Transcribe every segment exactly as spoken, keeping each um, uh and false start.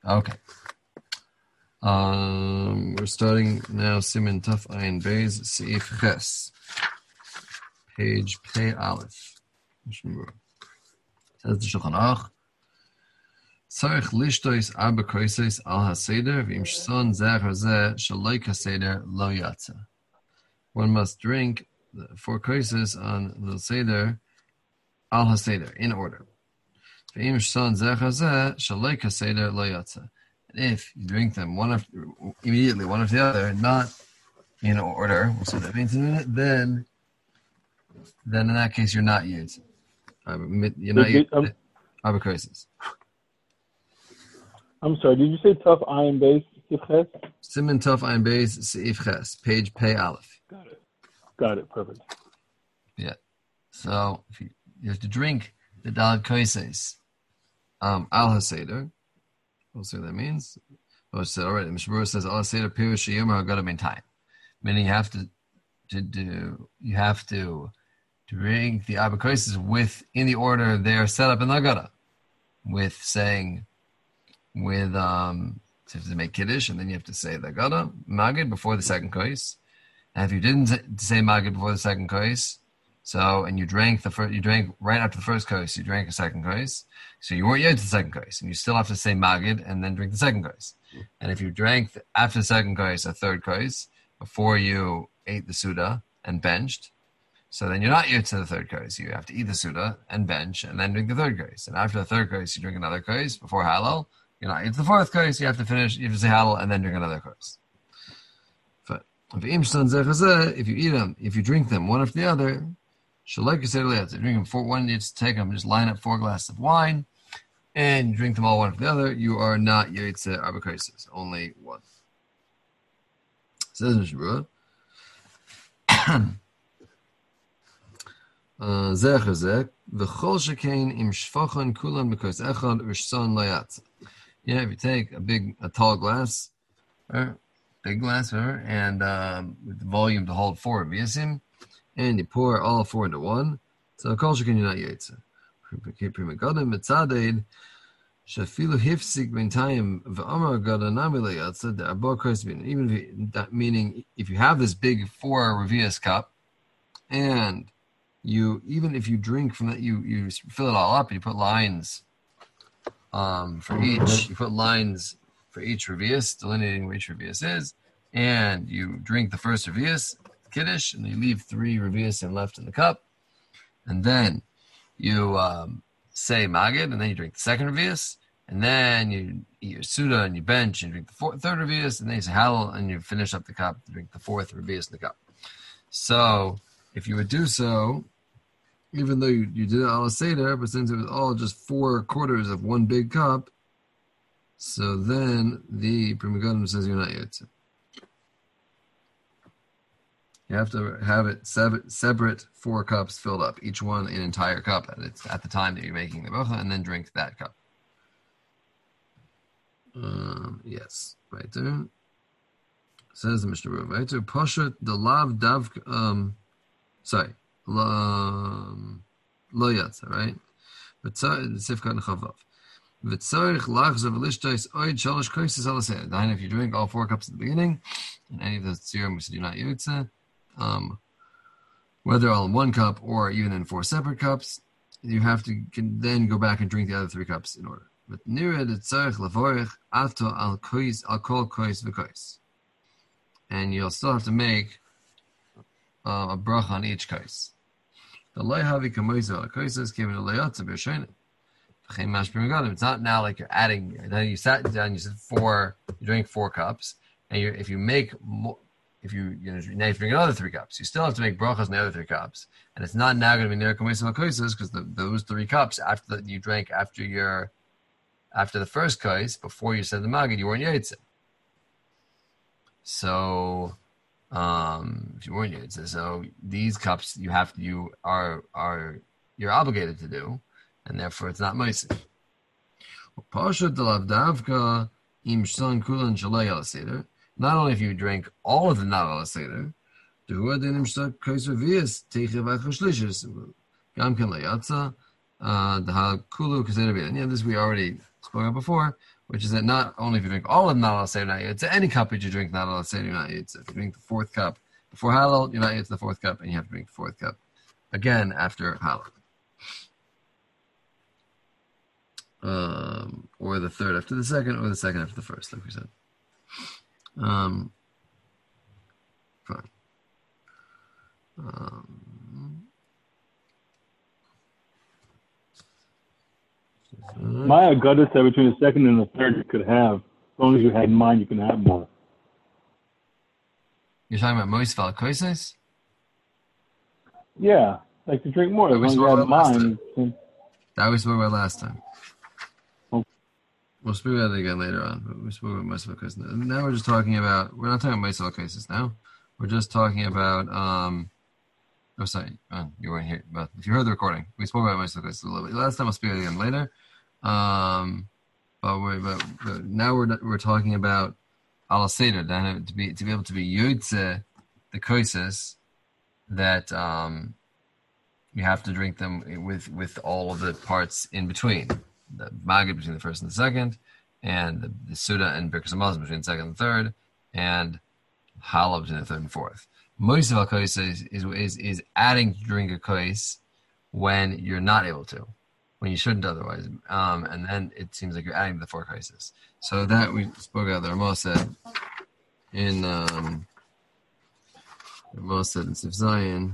Okay. Um, we're starting now. Siman Taf Ayin Beis Seif Ches, page Pei Aleph. Says the Shulchan Aruch. Tzarich lishtois arba koisos al haseder v'im shson zeh hazeh shaloi kaseder lo yatsa. One must drink the four koisos on the seder al haseder in order. V'im shson zeh hazeh shaloi kaseder lo yatsa. And if you drink them one after immediately, one after the other, not in order, we'll see what that means in a minute. Then, then in that case, you're not used. You're not used. Arba koisos. I'm sorry, did you say Tough Ayin Beis Seif Ches? Siman Taf Ayin Beis Seif Ches, page Pei Aleph. Got it. Got it, perfect. Yeah. So if you, you have to drink the Daled Koises um, Al HaSeder. We'll see what that means. Well, I said already. The Mishnah says Al HaSeder Pirush Yomer HaGada Min Time. Meaning you have to, to do, you have to drink the Arba Koises with, in the order they are set up in the Haggadah. With saying, with um so you have to make kiddush and then you have to say the Haggadah Magid before the second kois. And if you didn't say Magid before the second kois, so and you drank the first, you drank right after the first kois, you drank a second kois, so you weren't yet to the second kois, and you still have to say Magid and then drink the second kois. And if you drank after the second kois a third kois before you ate the suda and benched, so then you're not yet to the third kois. You have to eat the suda and bench and then drink the third kois. And after the third kois, you drink another kois before halal. You know, it's the fourth course, you have to finish, you have to say halal and then drink another course. But if you eat them, if you drink them one after the other, drink them four, one, you just take them, just line up four glasses of wine, and you drink them all one after the other, you are not Yitzeh Arba Koisos, only one. Says Mishnah Zeh chazek, v'chol shekain im shfachan kulan b'kos echad u'shson lo yatsa. Yeah, if you take a big, a tall glass, or big glass, or, and um, with the volume to hold four viasim, and you pour all four into one, so kol shekin you're not yetzer. Prima gadam mitzadeid shafilu hifsik b'intayim v'amar gada nami lo yatza the arba kois bin. Even if you, that meaning if you have this big four revius cup, and you even if you drink from that, you you fill it all up, and you put lines. Um, for each, you put lines for each revius, delineating where each revius is, and you drink the first revius, kiddush, and you leave three revius and left in the cup, and then you um, say magid, and then you drink the second revius, and then you eat your suda and you bench and drink the fourth, third revius, and then you say halal, and you finish up the cup to drink the fourth revius in the cup. So, if you would do so, even though you, you did it al seder, but since it was all just four quarters of one big cup, so then the Pri Megadim says you're not yetzer. You have to have it separate four cups filled up, each one an entire cup at, it's at the time that you're making the bracha, and then drink that cup. Um, yes, right there. Says the Mishnah Berurah, right there. Poshet the lav dav. Um, sorry. Lo yatsa, right? But sifkat nechavav. V'tzarich lachzav lishtais oid shalosh koises al haseder. Then, if you drink all four cups at the beginning, and any of those tzirim we said you're not yotze, um, whether all in one cup or even in four separate cups, you have to can then go back and drink the other three cups in order. But nired tzarich lavorich ato al kois al kol kois v'kois, and you'll still have to make uh, a bracha on each kois. The loyhavi kamoizo koises came in a loyatza b'shonim. It's not now like you're adding. Then you sat down, you said four, you drink four cups, and you if you make, if you you know now you drink another three cups, you still have to make brachas in the other three cups, and it's not now going to be near kamoizo koises because those three cups after that you drank after your after the first kois before you said the magid you weren't yetzer. So. Um, if you weren't yetzer, so these cups you have to, you are are you're obligated to do, and therefore it's not moisif. Not only if you drink all of the not al seder, uh, yeah, this we already spoke about before. which is that not only if you drink all of them, not allowed to say not yet, to any cup that you drink, not allowed to say not yet. So if you drink the fourth cup before Halal, you're not yet to the fourth cup, and you have to drink the fourth cup again after Halal. Um, or the third after the second, or the second after the first, like we said. Um, fine. Um, My Agada said between the second and the third you could have. As long as you had in mind, you can have more. You're talking about Mois Val Koises? Yeah, like to drink more. As That we long as you spoke had in about last mind. time. That we spoke about last time. Oh. We'll speak about it again later on. But we spoke about Mois Val Koises. Now we're just talking about, we're not talking about Mois Val Koises now. We're just talking about, um, oh, sorry, oh, you weren't here. But if you heard the recording, we spoke about Mois Val Koises a little bit. Last time we'll speak about it again later. Um, but, we but, but now we're we're talking about Al Seder, to be to be able to be Yotze, the Koises, that um, you have to drink them with with all of the parts in between, the Magid between the first and the second, and the, the Suda and Birkas Hamazon between the second and third, and Halal between the third and fourth. Most of Al Koises is, is is adding to drink a Kois when you're not able to, when you shouldn't otherwise, um, and then it seems like you're adding to the four Koises. So that we spoke about. The Ramah said in um, the Ramah said in Sif Zion.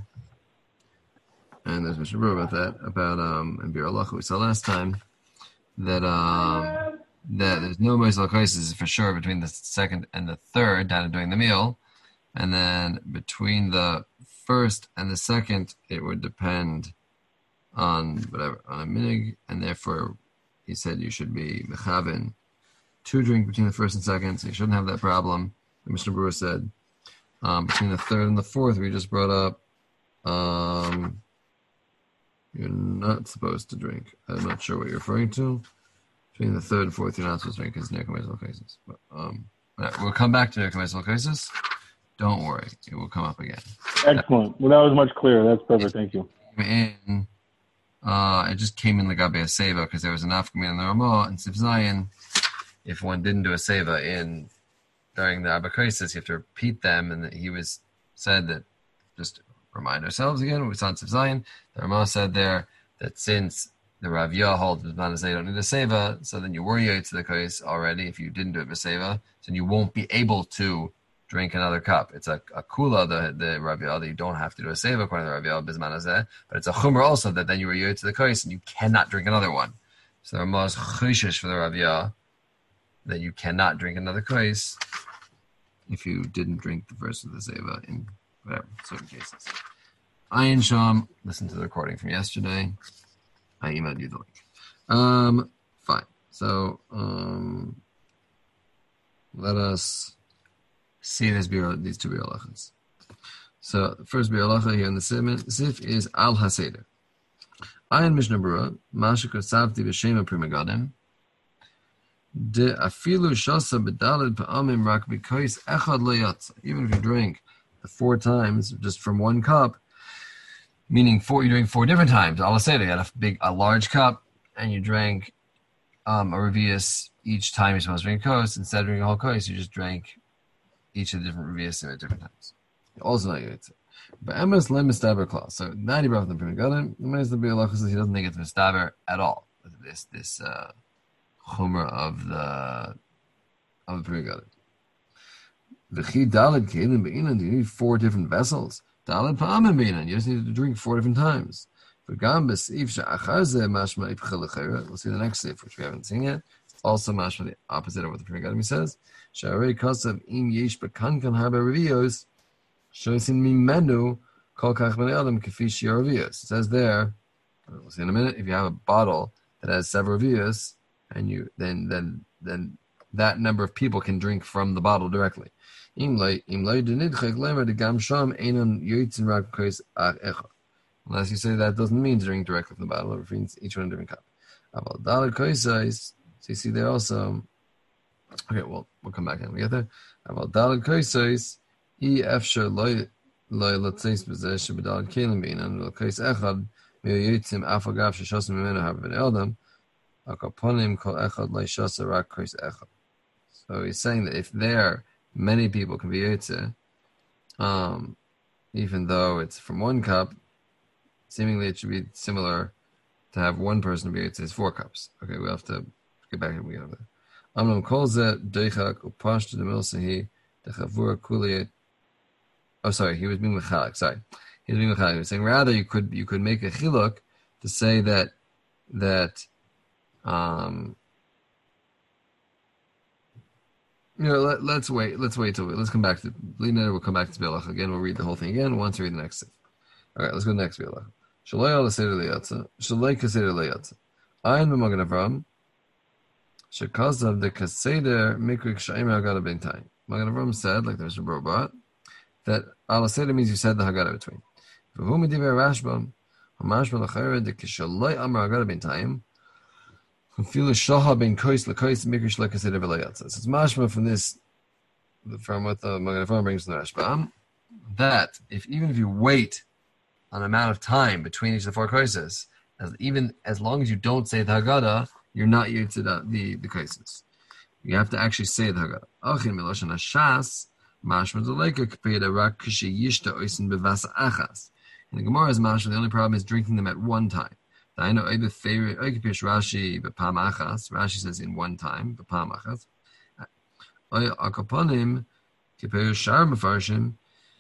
And there's Mishnah Berurah about that, about um and Bir Allah we saw last time that um that there's no Mois Val Koises for sure between the second and the third down to doing the meal, and then between the first and the second it would depend on whatever on a minig, and therefore he said you should be mechaven to drink between the first and second, so you shouldn't have that problem. The Mishnah Berurah said um, between the third and the fourth we just brought up. Um, You're not supposed to drink. I'm not sure what you're referring to. Between the third and fourth, you're not supposed to drink because near commercial cases. But um, we'll come back to near commercial cases. Don't worry, it will come up again. Excellent. Well, that was much clearer. That's perfect. Thank you. In, uh, it just came in Lagabe a seva because there was an afkamin in the Ramah and Sif Zion. If one didn't do a seva in during the Abakaisis, you have to repeat them, and he was said that just. Remind ourselves again, we saw in Sif Zion, the Ramah said there that since the Rav Yah holds that they don't need a seva, so then you were yotze to the kais already if you didn't do it b'seva, so you won't be able to drink another cup. It's a, a kula, the, the Rav Yah, that you don't have to do a seva according to the Rav Yah bisman hazeh, but it's a chumrah also that then you were yotze to the kais and you cannot drink another one. So the Ramah is choshesh for the Rav Yah that you cannot drink another kais if you didn't drink the first of the seva in whatever, certain cases. Ayin Sham, listen to the recording from yesterday. I emailed you the link. Um, fine. So, um, let us see this bureau, these two biolachas. So, the first biolacha here in the Sif is Al Haseder. Ayin Mishnah Berurah, Masha Kosavti B'Shema Primagadim, De Afilu Shasa B'Dalid Pa'amim Rak B'Kois Echad Lo Yatsa. Even if you drink the four times just from one cup, meaning four, you're doing four different times. I'll say you had a big, a large cup, and you drank um, a revius each time you're supposed to drink a kos. Instead of drinking a whole kos, you just drank each of the different revius at different times. Also not yotze. But Emes le mistaber clause. So now he brought the prima gadim. The man is the biolach says he doesn't think it's mistaber at all. This this uh, chumrah of the of the prima gadim. The chi dalid kelim beinan. You need four different vessels. Daled pa'amim beinan. You just need to drink four different times. V'gam b'seif she'achar zeh mashma ipchel l'chayra. We'll see the next seif, which we haven't seen yet. It's also mashma the opposite of what the Pri Megadim says. She'arei kasav im yesh b'kankan harbe revios shoysin mimenu kol kach b'nei adam k'fi shi'ar revios. It says there, we'll see in a minute, if you have a bottle that has several revios, and you then then then that number of people can drink from the bottle directly. Unless you say that doesn't mean drink directly from the bottle, it means each one in a different cup. So you see there also. Okay, well we'll come back and we get there. So he's saying that if there many people can be yotze, um, even though it's from one cup, seemingly it should be similar to have one person be yotze is four cups. Okay, we'll have to get back and we get over there. Amram calls it deichak upashtu the milsahi the chavura kuliyat. Oh, sorry, he was being mechalik. Sorry, he was being mechalik. He was saying rather you could you could make a chiluk to say that that um you know let, let's wait let's wait till we, let's come back to Lina. We'll come back to Bilach again. We'll read the whole thing again once we read the next thing. All right, let's go to the next Bilach. Shalei al seder leyatza shalei kaseder leyatza ayin b'magen Avram. Shekazav the Kaseder Mikrik Shaim Haggadah B'intayim. Magen Avram said, like there's a robot, that Al Seder means you said the Haggadah between. V'hu Mediver Rashbam, Hamashba L'chayre the Kishalei Amar Haggadah B'intayim, Filu Shaha Ben Kois L'Kois Mikrik Shalei Kaseder V'layatza. So it's mashma from this, from what the Magen Avram brings from the Rashbam, that if even if you wait an amount of time between each of the four koises, as even as long as you don't say the Haggadah, you're not used to the the, the cases. You have to actually say the Haggadah. Achin miloshan hashas mashma deleka kapeda rak kishi yishta oisin bevasa achas. In the Gemara's mashma, the only problem is drinking them at one time. I know Eibe favorite Eikipish Rashi bepam achas. Rashi says in one time bepam achas. Oy akaponim kiperu shar mefarshim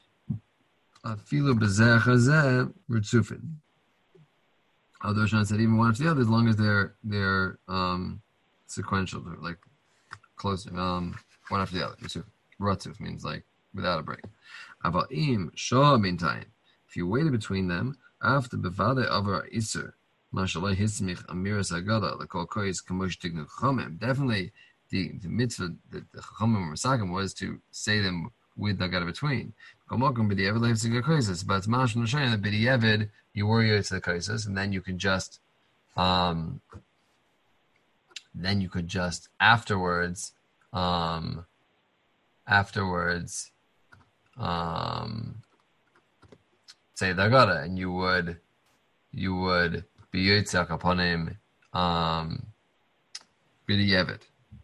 afilu bezeh chazeh ritzufin. Although Shana said even one after the other, as long as they're they're um, sequential, like close, um, one after the other. Ratzuf means like without a break. Avaim shah meantime, if you waited between them after bevade avar iser, mashallah hismich amiras agada, the kol kois kamosh tignu chachamim. Definitely, the the mitzvah that the chachamim were masakim was to say them with the agada between. Komokum b'di'evid leifzig koises, but it's mashal n'shayin that b'di'evid you worry to the koises, and then you can just, um, then you could just afterwards, um, afterwards, um, say the agada, and you would, you would be yitzak upon him, um, b'di'evid.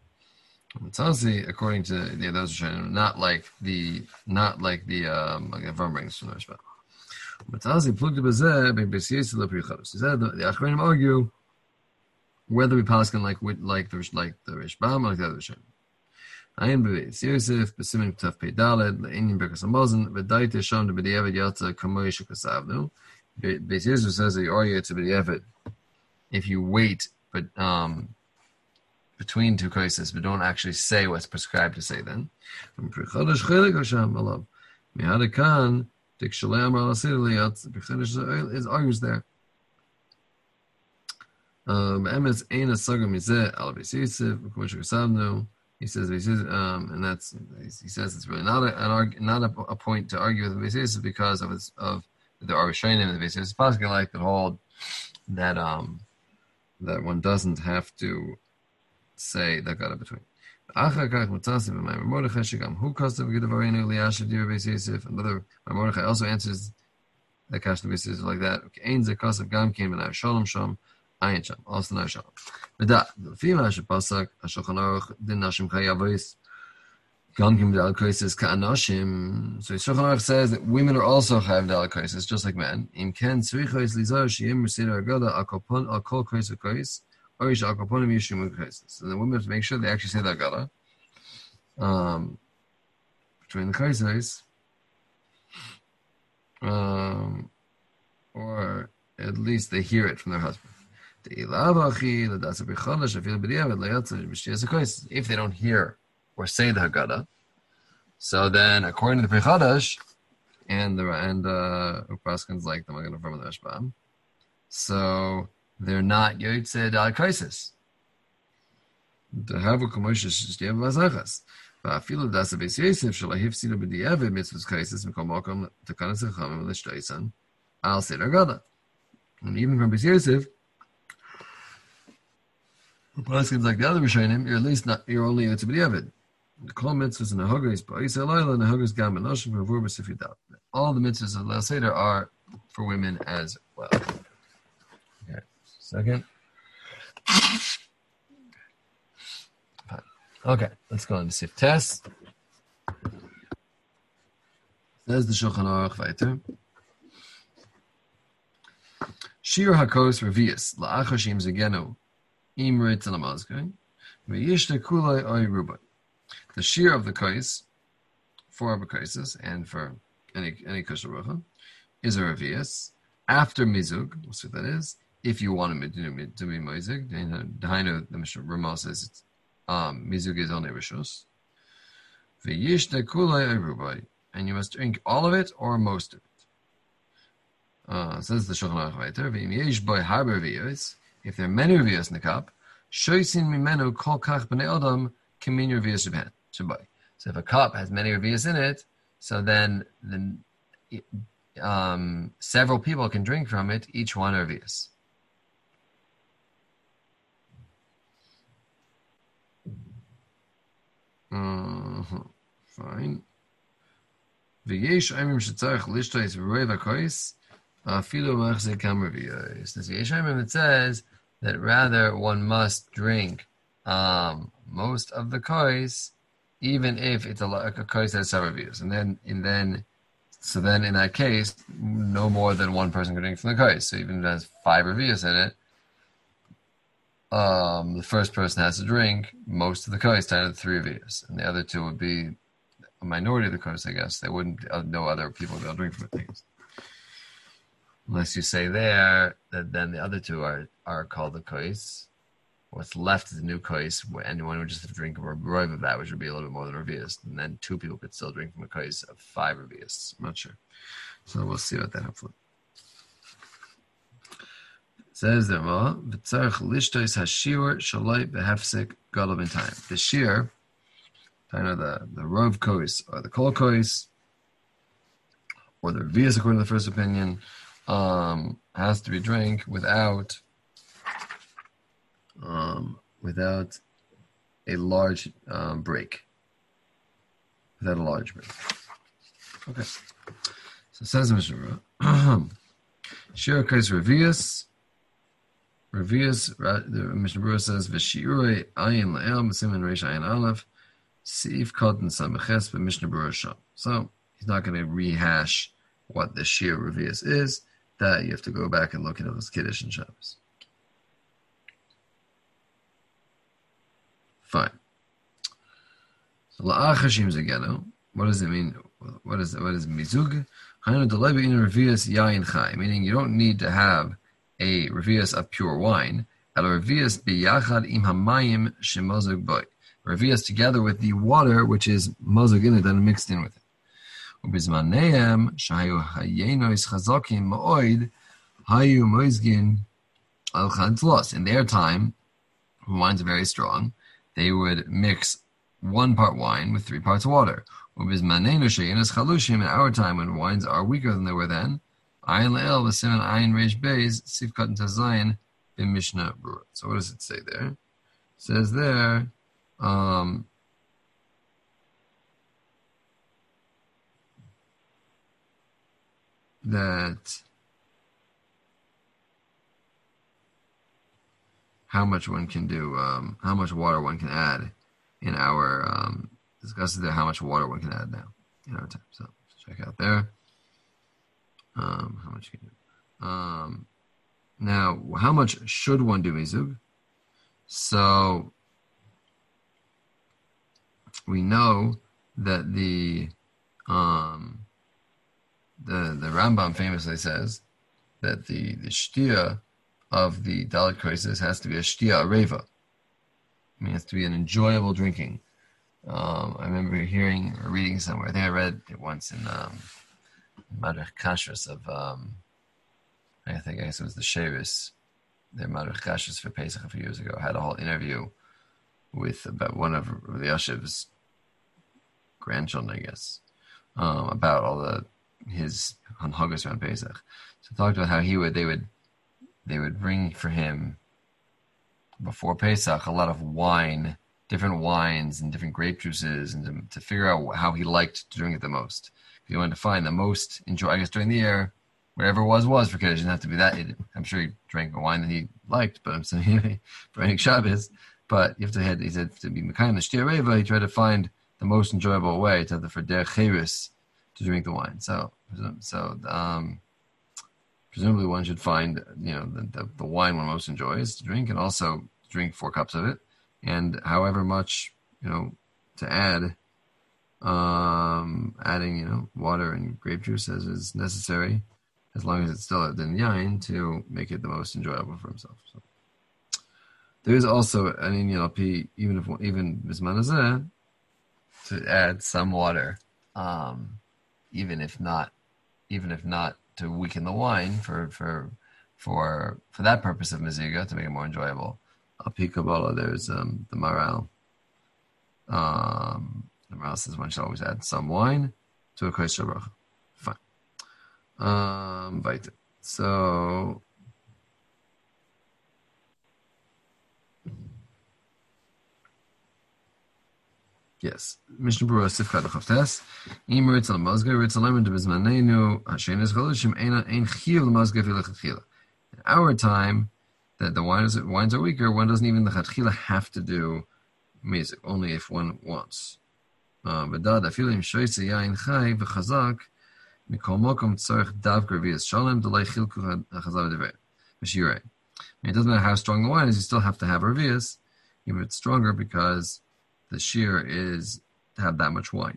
Tzazi, according to the those Rishonim, not like the not like the um like Avram brings from the Rishba. But Tzazi plugged the bezeh by b'siyis the prichados. He said the Achronim argue whether we paskin like with like the like the Rishbam or like the other Rishonim. Ayin b'beis Yosef b'simin k'taf pei daled le'inyin berkas hamazon v'daite sham to b'di'evid yatza kamoy shukasavnu. Beis Yosef says that you argue to b'di'evid if you wait, but um. between two cases, but don't actually say what's prescribed to say then. Is argues there. Um, he says, um, and that's he says it's really not a an, not a, a point to argue with Beis Yosef because of his of the Rishonim and the Beis Yosef possibly like that hold that um that one doesn't have to say that got it between. Another Mordechai also answers the question of Beis Yosef like that. Also no shalom. But that the female should pasak Shulchan Aruch din nashim chayavos gam kim dal koises ka'anashim. So Shulchan Aruch says that women are also chayav dal koises just like men. Im ken tzrichos lizar sheyim reseder agada akopon akol kois v'kois. So the women have to make sure they actually say the agada um, between the kaisers, um, or at least they hear it from their husband. If they don't hear or say the Haggadah, so then according to the Prichadash and the and uh, Upaskan's like the Magen Avram and the Rashbam, so they're not Yotzei Dal Kaisis. The Havu Kamoshes Shtev Vazachas. Va'afilu Dasa Beis Yosef Shel Hifsidu B'di'evid Mitzvos Kaisis Mikol Mokom Tekanas Echamim L'Shteisan Al Seder Agada. And even from Beis Yosef, Upaskan's like the other Rishonim, you're at least not you're only Yotzei B'di'evid. The Kol Mitzvos and the Hagos Ba'is Elayla and the Hagos Gam and Noshim V'avur B'Sifidat. All the mitzvahs of Leil Seder are for women as well. Okay, second. Okay, let's go on to Sif Test. Says the Shulchan Aruch weiter. Shir hakos revius la'achashim zegenu imrit telamazkai v'yishte kulei oy rubai. The shear of the kais for abakaisis and for any any kusharucha is a revius after mizug. We'll see what that is. If you want to do to be mizug, Dahainu the Mishnah Ramah says it's um mizug is only rishus. V'yishte kulei oy rubai, and you must drink all of it or most of it. Uh, says the Shulchan Aruch weiter, if there are many revius in the cup, shoysin mimenu kol kach b'nei adam kimin revius shabai. So if a cup has many revius in it, so then then um, several people can drink from it, each one revius. Uh-huh. Fine. V'yesh aimim shetzarech lishtois v'roiv hakois. It says that rather one must drink um, most of the kois, even if it's a, a kois that has several revius. And then, and then, so then in that case, no more than one person can drink from the kois. So even if it has five revius in it, um, the first person has to drink most of the kois times the three revius, and the other two would be a minority of the kois, I guess. They wouldn't, uh, no other people would drink from it, I guess. Unless you say there that then the other two are, are called the kois. What's left is the new kois, and one would just have to drink a roiv of that, which would be a little bit more than revius. And then two people could still drink from a kois of five revius. I'm not sure. So we'll see about that hopefully. It says there, V'tzarech lishtois hashir shaloi behefsek gadol b'intayim. The shir, kind of the, the rov kois, or the kol kois, or the revius according to the first opinion, Um, has to be drank without um, without a large um, break. Without a large break. Okay. So it says Mishnah Shir Kais Revius. Revius, the Mishnah Berurah says V'shiurei ayin la'el B'simen Reish ayin aleph Seif Kotten Sameches B'Mishnah Berurah Sham. So he's not going to rehash what the Shir Revius is. That you have to go back and look at those Kiddush and Shabbos. Fine. So la'achashim zegenu. What does it mean? What is what is mizug? Meaning you don't need to have a revius of pure wine. A revius biyachad im hamayim shemozug boy. Revius together with the water which is mozug in it and mixed in with it. ובזמניהם שהיו היינו חזקים מאוד היו מוזגין על חנצלוס. In their time, when wines are very strong, they would mix one part wine with three parts water. ובזמננו שהיינו חלושים, in our time when wines are weaker than they were then, עין לאל בסימן עין ריש בייז סעיף קטן תזין במשנה ברורה. So what does it say there? It says there, um, that how much one can do, um, how much water one can add in our, um, discusses there how much water one can add now in our time. So check out there. Um, how much can you do? Um, now, how much should one do mizug? So we know that the, um, The the Rambam famously says that the, the shtia of the Dalit Koises has to be a shtia areva. I mean, it has to be an enjoyable drinking. Um, I remember hearing or reading somewhere, I think I read it once in um, Madrech Kashrus of, um, I think I guess it was the Shevis, their Madrech Kashrus for Pesach a few years ago, had a whole interview with about one of the Yashiv's grandchildren, I guess, um, about all the his hanhagas around Pesach. So talked about how he would they would they would bring for him before Pesach a lot of wine, different wines and different grape juices, and to, to figure out how he liked to drink it the most. If he wanted to find the most enjoy, I guess during the year, whatever it was was for Kiddush. It didn't have to be that. I'm sure he drank a wine that he liked, but I'm saying for any Shabbos. but you have to head. He said to be mekayim the shtia reva. He tried to find the most enjoyable way to have the for der cheres to drink the wine. So, so um, presumably one should find you know the, the, the wine one most enjoys to drink, and also drink four cups of it, and however much you know to add, um, adding you know water and grape juice as is necessary, as long as it's still at the yain to make it the most enjoyable for himself. So. There is also an inyan al pi, even if even bismanazeh, to add some water, um, even if not, even if not to weaken the wine for for for for that purpose of miziga to make it more enjoyable. Al pi Kabbalah, there's um, the Maral. Um, the Maral says one should always add some wine to a kosher bracha. Fine. Um, weiter. So. Yes, Mishnah Berurah Sifkat Chavtes. Im Ritz al Mazga Ritz al Lemon Debizmanenu Hashenes Chalishim Eina Ein Chiv Mazga Vilechatchila. In our time, that the wines wines are weaker, one doesn't even the Chatchila have to do music, only if one wants. But Dad Afilim Shoyse Yain Chai VeChazak Mikol Mokom Tzarich Dav Gravias Shalom Delay Chilku Chazav Devei V'Shirei. It doesn't matter how strong the wine is; you still have to have Ravias, even if it's stronger, because the shear is to have that much wine.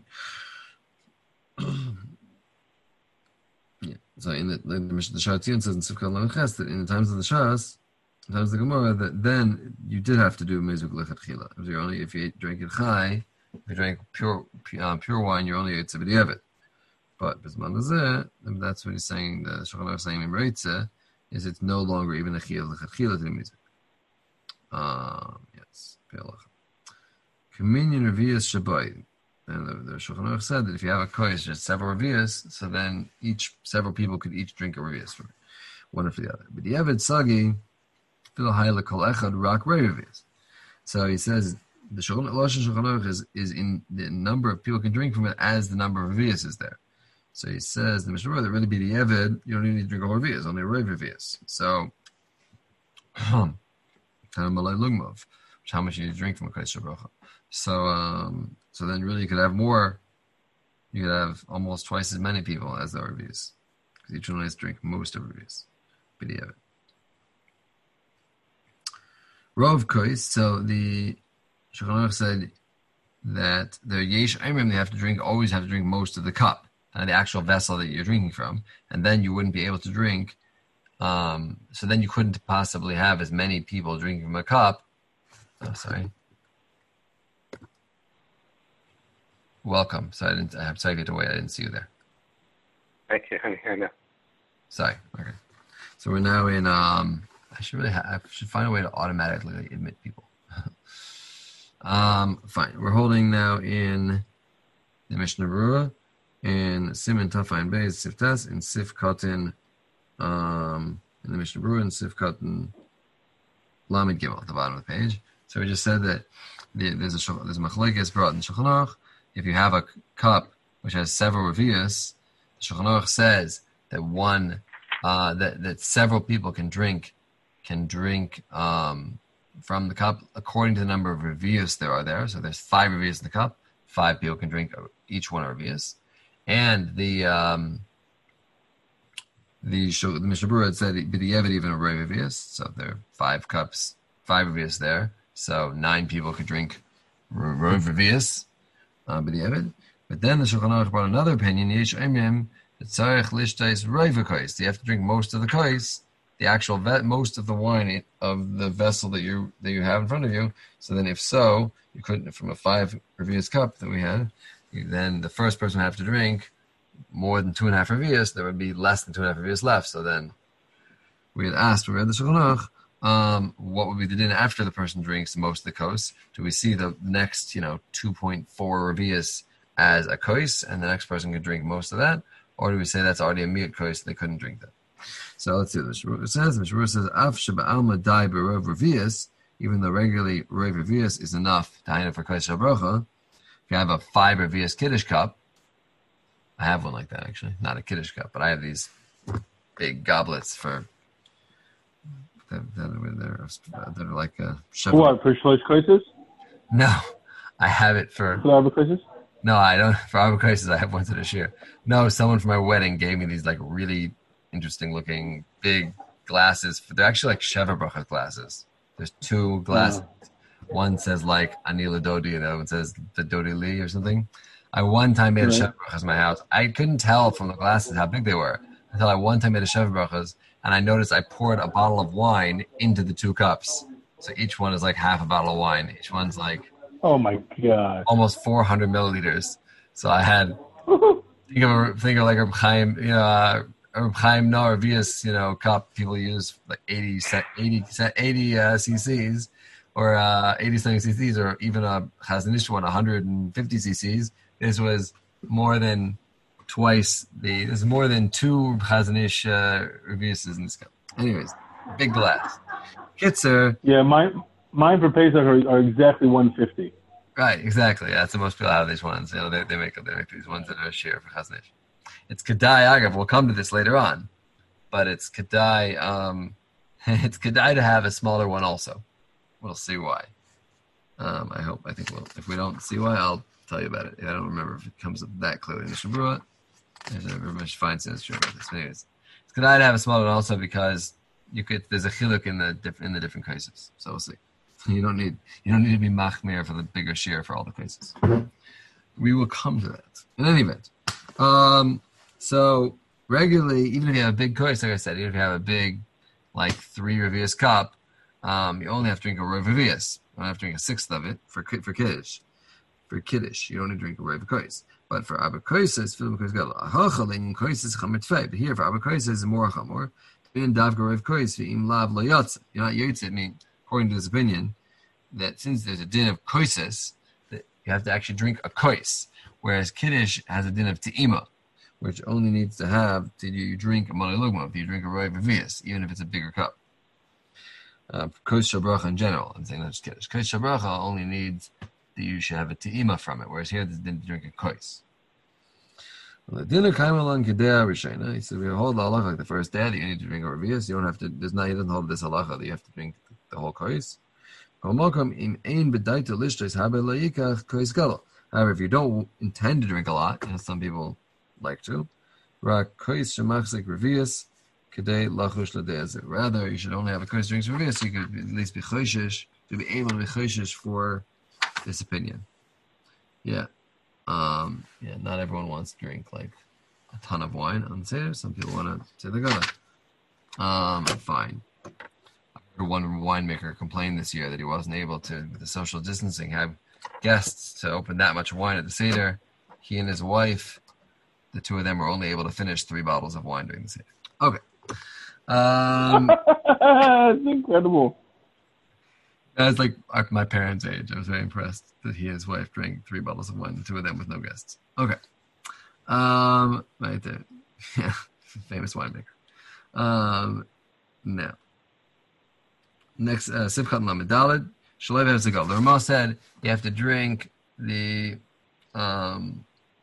Yeah. So in the the Mishnah the Shatzion says in Sifkat Lamches that in the times of the Shas, in the times of the Gemara, that then you did have to do mezuk lechatchila. If you only if you drank it chai, if you drank pure uh, pure wine, you're only eitzah b'diavad. But bisman hazeh, that's what he's saying. The Shulchan Aruch saying in Reitze is it's no longer even a chiyuv lechatchila to do mezuk. Um, yes, Pe'alach. Communion revias shabai. And the, the Shulchan Aruch said that if you have a kodesh, there's several revias, so then each several people could each drink a revias from it, one after the other. But the Evid Sagi, fil hayla kol echad rak revias. So he says the Shulchan Aruch is is in the number of people can drink from it as the number of revias is there. So he says the Mishnah that really be the Evid, you don't even need to drink all revias, only a revias. So, kind of malay lugmov, which how much you drink from a kodesh bracha. So, um, so then really you could have more, you could have almost twice as many people as the reviews. Because each one has to drink most of the reviews. B'diavad. Rov Kois, so the Shulchan Aruch said that the Yesh Eimrim, they have to drink, always have to drink most of the cup, uh, the actual vessel that you're drinking from, and then you wouldn't be able to drink, um, so then you couldn't possibly have as many people drinking from a cup. Oh, sorry. Welcome. So I didn't. I have to get away. I didn't see you there. I can't hear now. Sorry. Okay. So we're now in. Um, I should really. Ha- I should find a way to automatically admit people. um. Fine. We're holding now in the Mishnah Berurah in Siman Tafayin Beis Siftas in Sif Cotton. Um. In the Mishnah Berurah in Sif Cotton Lamed Gimel at the bottom of the page. So we just said that the, there's a there's a machlekes brought in Shulchan Aruch. If you have a cup which has several revias, the Shulchan Aruch says that one uh, that that several people can drink can drink um, from the cup according to the number of revias there are there. So there's five revias in the cup. Five people can drink each one of revias, and the um, the, the Mishnah Berurah said b'diavad even a revias. So there are five cups, five revias there. So nine people could drink revias. Uh, but then the Shulchan Aruch brought another opinion. Yesh Eimrim tzarich lishtais roiv kois. You have to drink most of the kois, the actual ve- most of the wine of the vessel that you that you have in front of you. So then, if so, you couldn't from a five revias cup that we had. You, then the first person would have to drink more than two and a half revias. There would be less than two and a half revias left. So then we had asked, we read the Shulchan Aruch. Um, what would be the din after the person drinks most of the kos? Do we see the next, you know, two point four revias as a kos, and the next person could drink most of that? Or do we say that's already a miyut kos, they couldn't drink that? So let's see what the Mishnah says. The Mishnah says, Af sheba alma dai berov revias, even though regularly rov revias is enough to haina for kos shabracha. If you have a five revias kiddush cup, I have one like that actually, not a kiddush cup, but I have these big goblets for That, that, that, they're like a For what? For Shlosh Koises? No, I have it for. For Arba Koises? No, I don't. For Arba Koises, I have one to this year. No, someone for my wedding gave me these like really interesting looking big glasses. They're actually like Sheva Brachas glasses. There's two glasses. Yeah. One says like Anila Dodi, and the other one says the Dodi Lee or something. I one time made right. a Sheva Brachas in my house. I couldn't tell from the glasses how big they were until I one time made a Sheva Brachas, and I noticed I poured a bottle of wine into the two cups. So each one is like half a bottle of wine. Each one's like oh my god, almost four hundred milliliters. So I had think of a, think of like a Reb Chaim, you know, uh, a Reb Chaim Noah Revius, you know, cup people use like eighty, eighty, eighty uh, cc's or uh, eighty something cc's, or even a Chazon Ish one, one hundred fifty cc's. This was more than twice the. This is more than two Chazon Ish uh, Reviuses in this cup. Anyways, big glass. Kitzer. Yeah, mine mine for Pesach are, are exactly one fifty. Right, exactly. That's the most people have these ones. You know, they, they make they make these ones that are share for Chazon Ish. It's Kedai Agav. We'll come to this later on, but it's Kedai. Um, it's Kedai to have a smaller one also. We'll see why. Um, I hope. I think we'll. If we don't see why, I'll tell you about it. I don't remember if it comes up that clearly in the Shabbat. There's a very much fine sense to about this. Anyways, it's Kedai to have a smaller one also because you could. There's a chiluk in the diff, in the different cases. So we'll see. You don't need you don't need to be machmir for the bigger share for all the cases. We will come to that. In any event, um, so regularly, even if you have a big kos, like I said, even if you have a big, like three revius cup, um, you only have to drink a rov revius. You don't have to drink a sixth of it for for kiddush. For kiddush, you only drink a rov kos. But for abba koses, film kos gal hachalin koses chametfei. But here for abba koses is more chamor. In davga rov kos v'im lav lo yotze. You're not yotze. I mean, according to this opinion, that since there's a din of koises, that you have to actually drink a kois, whereas kiddush has a din of te'ima, which only needs to have to you drink a malei lugma if you drink a rov revius, even if it's a bigger cup. Uh, kois shabracha in general, I'm saying that's kiddush. Kois shabracha only needs that you should have a te'ima from it, whereas here there's a din to drink a kois. The dinner came along kedei rishena. He said we hold the halacha like the first day that you need to drink a revius. You don't have to. There's not. He doesn't hold this halacha that you have to drink the whole kois. However, if you don't intend to drink a lot, and some people like to, rather you should only have a kois drinks revius, so you could at least be choishish, to be able to be choishish for this opinion. Yeah. Um, yeah, not everyone wants to drink like a ton of wine on Seder. Some people want to say the gala. Um, fine. One winemaker complained this year that he wasn't able to, with the social distancing, have guests to open that much wine at the Seder. He and his wife, the two of them, were only able to finish three bottles of wine during the Seder. Okay. Um, That's incredible. That's like my parents' age. I was very impressed that he and his wife drank three bottles of wine, the two of them with no guests. Okay. Um, right there. Yeah, famous winemaker. Um, now. Next, uh, Sifchat Lamed Daled, Shalev has to go. The Ramah said you have to drink the, um,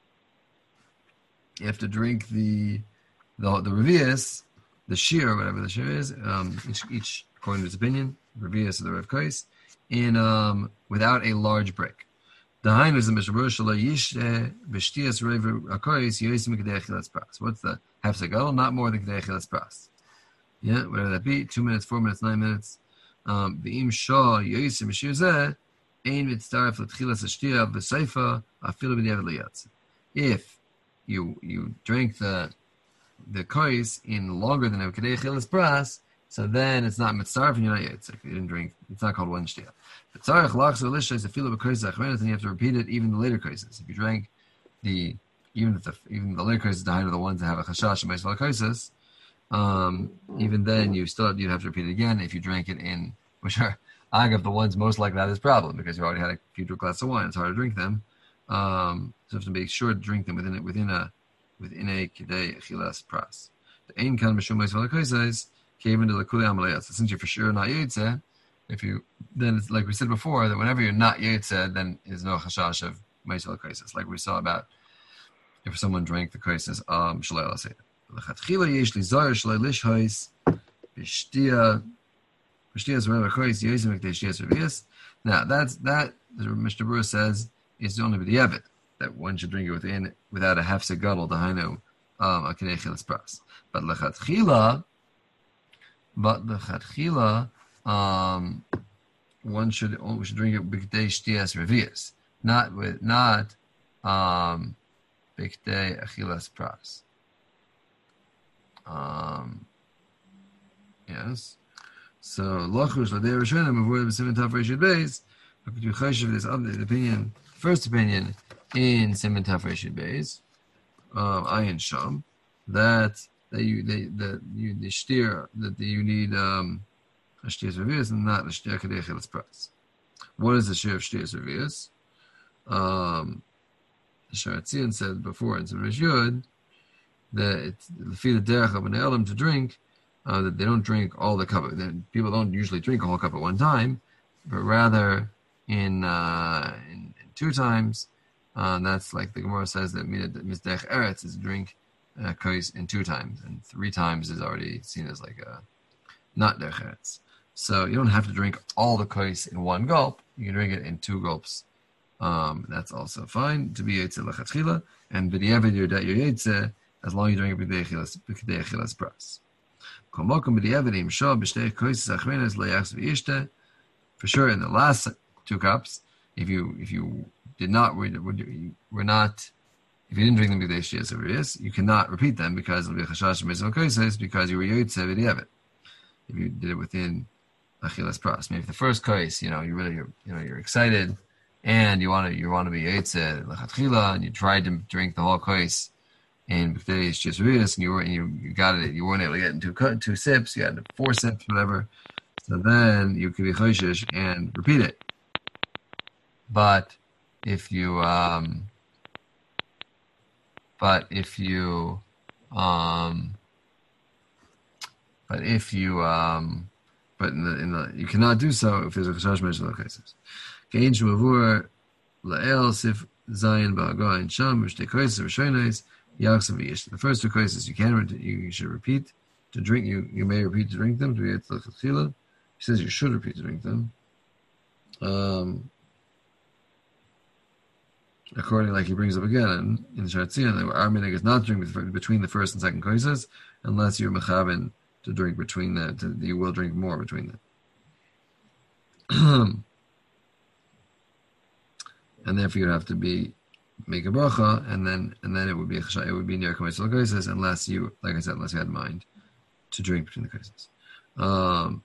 you have to drink the, the the revius, the shir, whatever the shir is, um, each, each according to his opinion, revius of the Rev Kais, in um, without a large brick. The Hain is the Mishabur Shalay Yishte B'Shtias Rev Akais Yosim Kedei Chilas Pras. What's the Hafsagal? Not more than Kedei Chilas Pras. Yeah, whatever that be. Two minutes, four minutes, nine minutes. Um, V'im Shah Yosim B'Shir Zeh Ein Mitzaref L'Tchilas Ashtia B'Seifa Afilu B'Diavad L'Yatz. If you you drank the the kais in longer than a Kedei Chilas Pras, so then it's not mitzaref and you're not yetzik. You didn't drink. It's not called one shtia. Mitzaref lachzor lisha is a filo b'kais achrenes, and you have to repeat it even the later kaises. If you drank the even if the even the later kaises, the height of the ones that have a chashash and meisval kaises, um, even then you still you'd have to repeat it again if you drank it in which are agav the ones most likely to have this problem because you already had a few glass of wine. It's hard to drink them. Um, so you have to make sure to drink them within it within a within a kedei chilas pras. The ein kan mishum meisval kaises. Came into the Kuli Amaliyah. So since you're for sure not Yitzeh, if you then it's like we said before that whenever you're not Yitzeh, then there's no chashash of Meisel Kaisis, like we saw about if someone drank the Kaisis um Shalei Laseh. L'chatchila yesh li zar shalei lishhois b'shtia Now that's that the Mishnah Berurah says is only with the Evid that one should drink it within without a half gadol dahainu um a kinei chilas pras. But lechatchila, but lechatchila, um, one should one should drink it b'kdei shtias revias, not with not um b'kdei achilas pras. Um, yes. So lochush ladei rishonim avoid b'simen taf reishid beis. Look at chayshim this other opinion, first opinion in simen taf reishid beis, um, ayin sham, that that you they, that you the shtir that you need um a shtias revius and not a shtir kadei chilas pras. What is the share of shtias revius? Um, the Sharatzian said before in Simon Yud that it's the feed of derech of an elam to drink. Uh, that they don't drink all the cup. People don't usually drink a whole cup at one time, but rather in uh, in, in two times. Uh, and that's like the Gemara says that mizdech eretz is drink uh, kais in two times, and three times is already seen as like a not derech eretz. So you don't have to drink all the kais in one gulp. You can drink it in two gulps. Um, that's also fine to be yetze lechatchila, and b'diavad your dat your yetze as long as you drink it b'kdei achilas pras. For sure, in the last two cups, if you if you did not were, were not if you didn't drink them b'kdei shtias revius, you cannot repeat them because it'll be a chashash mezil kaises because you were yotze b'diavad. If you did it within achilas pras, maybe the first kais, you know, you really you're, you know you're excited and you want to you want to be yotze lechatchila and you tried to drink the whole kais in b'kdei shtias revius, and you were and you, you got it, you weren't able to get into two, two sips, you had four sips, whatever. So then you could be choshesh and repeat it. But if you, um, but if you, um, but if you, um, but in the in the you cannot do so if there's a chashash mezil cases. Kein shmavur lael sif zayin ba'agah and sham v'shtei kaises v'shoynais. The first two cases you can you should repeat to drink. You you may repeat to drink them. To be he says you should repeat to drink them. Um, according, like he brings up again in the Sharatzian, that our minhag is not drink between the first and second cases unless you're mechaben to drink between them. To, you will drink more between them, and therefore you have to be. Make a bracha, and then and then it would be a, it would be near commercial cases unless you, like I said, unless you had in mind to drink between the cases. Um,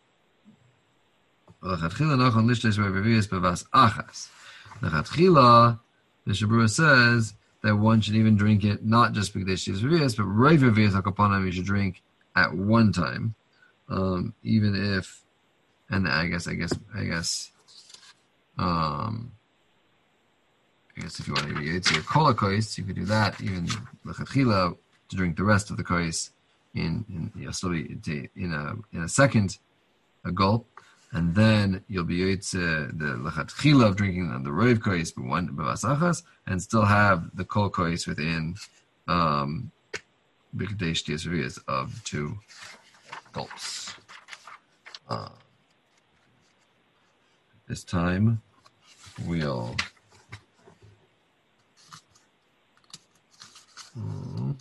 the Shabura says that one should even drink it not just because she's revius, but reiv revius akapanam you should drink at one time, um, even if, and I guess I guess I guess. Um, I guess if you want to be Yetzi or Kola Kois, you could do that, even Lechatchila, to drink the rest of the Kois in, in you'll still be in a in a second a gulp, and then you'll be Yetzi the Lechatchila of drinking the, the Roiv Kois, but one Bavasachas, and still have the Kol Kois within um B'kdei shtias revius of two gulps. Uh, this time we'll Hmm.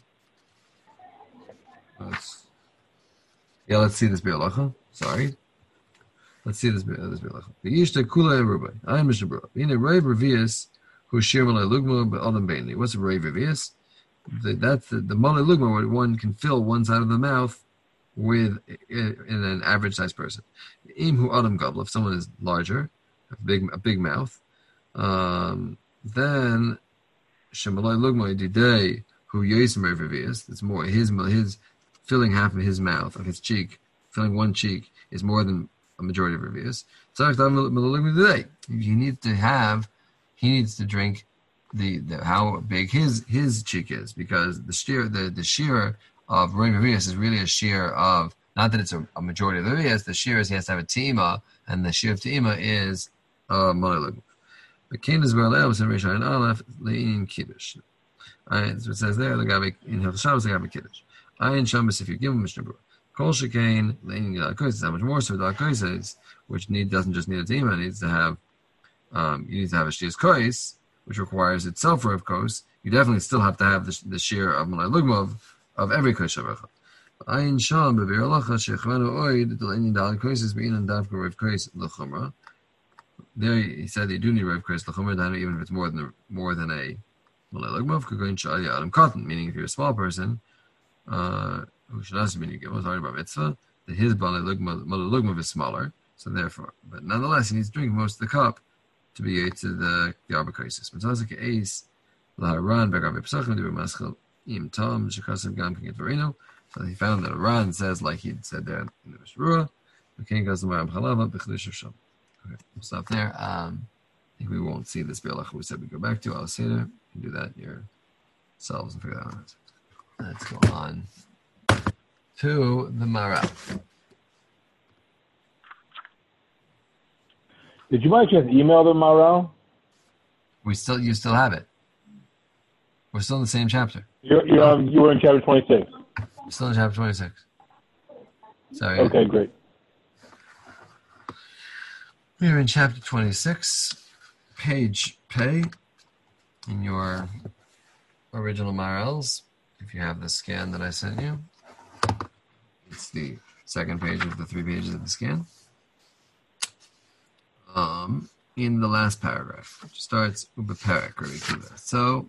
Let's, yeah, let's see this Be'alacha. Sorry. Let's see this Be'alacha. V'yishta kula erubai. I am Mishnah Berurah. V'ine reiv revius hu shir malay lugma be'adam beinli. What's a reiv revius? That's the, the malay lugma where one can fill one side of the mouth with in an average sized person. Im hu adam gabla. If someone is larger, a big a big mouth, um, then shemalay lugma didei. Who Yosem Revius, it's more his his filling half of his mouth, of his cheek, filling one cheek is more than a majority of Revius. So he needs to have, he needs to drink the, the how big his his cheek is, because the shear the the shear of Revius is really a shear of, not that it's a, a majority of the Revius. The shear is he has to have a tima, and the shear of tima is uh Malay. But Cain is Baralel was in Reish Ayin Aleph Lein Kiddush. Ayin, so it says there, the Gabi in Hilchot Shabbos, the Gabi Kiddush. Ayin Shabbos, if you give him Mishnah Berurah. Kol shekain leaning Dal Koises. How much more so Dal Koises, which need doesn't just need a tima, needs to have um, you need to have a shias kois, which requires itself for of kos. You definitely still have to have the, the shear of malay lugmov of every kois shavachah. Ayin sham bevir alacha shechvanu oid leaning Dal Koises bein davka rev kois lechumra. There he said you do need rev kois lechumra, even if it's more than more than a malay lugmov. Kugoin shali adam cotton, meaning if you're a small person. Uh, who should also be given talking about mitzvah, that his malay lugmov is smaller, so therefore, but nonetheless, he needs to drink most of the cup to be ate to the garba krisis. But also, ace laharan begabe pesachim dibu maschel im tom shekasav gam kinget varino. So he found that Iran says, like he said there in the Mishnah, the king goes to Mayam Chalava b'chlish sham. Okay, we'll stop there. Um, I think we won't see this bialach we said we go back to. I'll say there. You can do that yourselves and figure that out. Let's go on to the Maral. Did you by chance email the Maral? We still, you still have it. We're still in the same chapter. You're, you're, um, you were in chapter twenty-six. We're still in chapter twenty-six. Sorry. Okay, great. We're in chapter twenty-six, page Pay, in your original Marals. If you have the scan that I sent you, it's the second page of the three pages of the scan. Um, in the last paragraph, which starts Ubeperek Rav. So,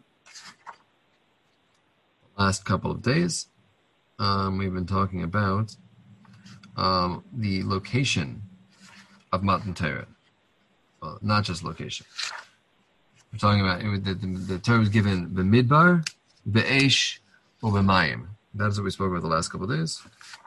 the last couple of days, um, we've been talking about um, the location of Matan Torah. Well, not just location. We're talking about it, the, the, the Torah was given B'midbar, B'esh, or B'mayim. That's what we spoke about the last couple of days.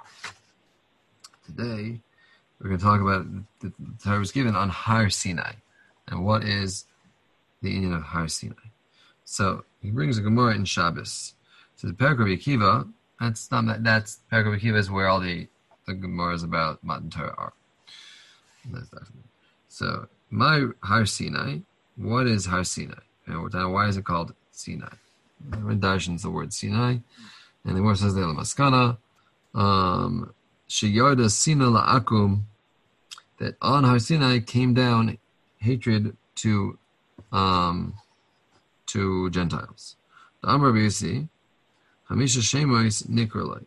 Today, we're going to talk about the, the Torah was given on Har Sinai. And what is the union of Har Sinai? So, he brings a Gemara in Shabbos. So, the Perek Rabbi Akiva, that's not that, that's, Perek Rabbi Akiva is where all the, the Gemaras about Matan Torah are. That's definitely. So, my Har Sinai, what is Har Sinai? And why is it called Sinai? When Darshan's the word Sinai, and the Gemara says there Maskana, um, Sheyarda Sina La'akum, that on Har Sinai came down hatred to um, to Gentiles. The Amar Rabbi Yossi, Hamisha Shemois Nikrolai,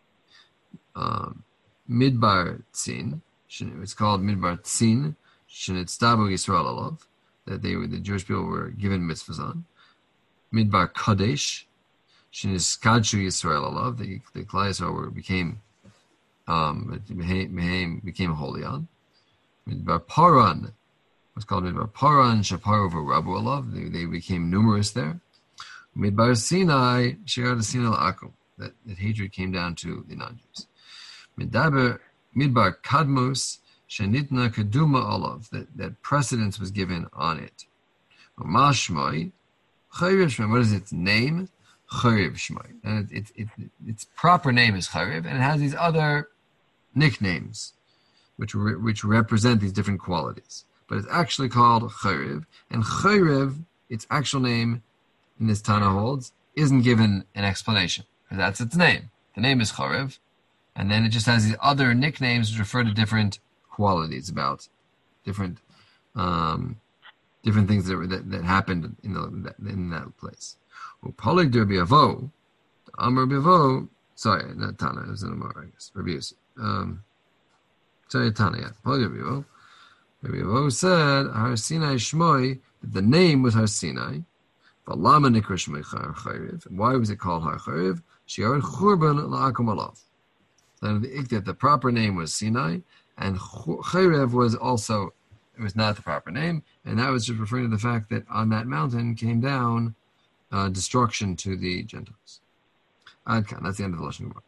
um, Midbar Tzin. It's called Midbar Tzin. Shenitztabu Yisrael Alav, that they were the Jewish people were given mitzvahs on. Midbar Kadesh, Sheniskadshu Yisrael Alav, the the Klal Yisrael were became um became became holy on. Midbar Paran, what's called Midbar Paran, Shaparu V'Rabu Alav, they they became numerous there. Midbar Sinai, Shirad Sinai La'akum, that that hatred came down to the non-Jews. Midbar Midbar Kadmos, Shenitna Keduma Olav, that, that precedence was given on it. Mashmai, Chayriv Shmai, what is its name? Chayriv Shmai. And it, it, it, its proper name is Chayriv, and it has these other nicknames, which re, which represent these different qualities. But it's actually called Chayriv, and Chayriv, its actual name, in this Tana holds, isn't given an explanation, because that's its name. The name is Chayriv, and then it just has these other nicknames which refer to different qualities, about different um, different things that, that that happened in the in that place. Upalig Rabbi Avo, Amar Rabbi Avo. Sorry, not Tana. It was in Amar, I guess. Rabbi Yossi. Um, sorry, Tana. Yeah, Upalig Rabbi Avo. Rabbi Avo said Har Sinai Shmoi, that the name was Har Sinai. V'lama nikra Shmoi Har Chayriv. Why was it called Har Chayriv? Shi'ar Churban La'akum Alav. That the proper name was Sinai. And Chayrev was also, it was not the proper name, and that was just referring to the fact that on that mountain came down uh, destruction to the Gentiles. Adkan, that's the end of the Lashon Gemara.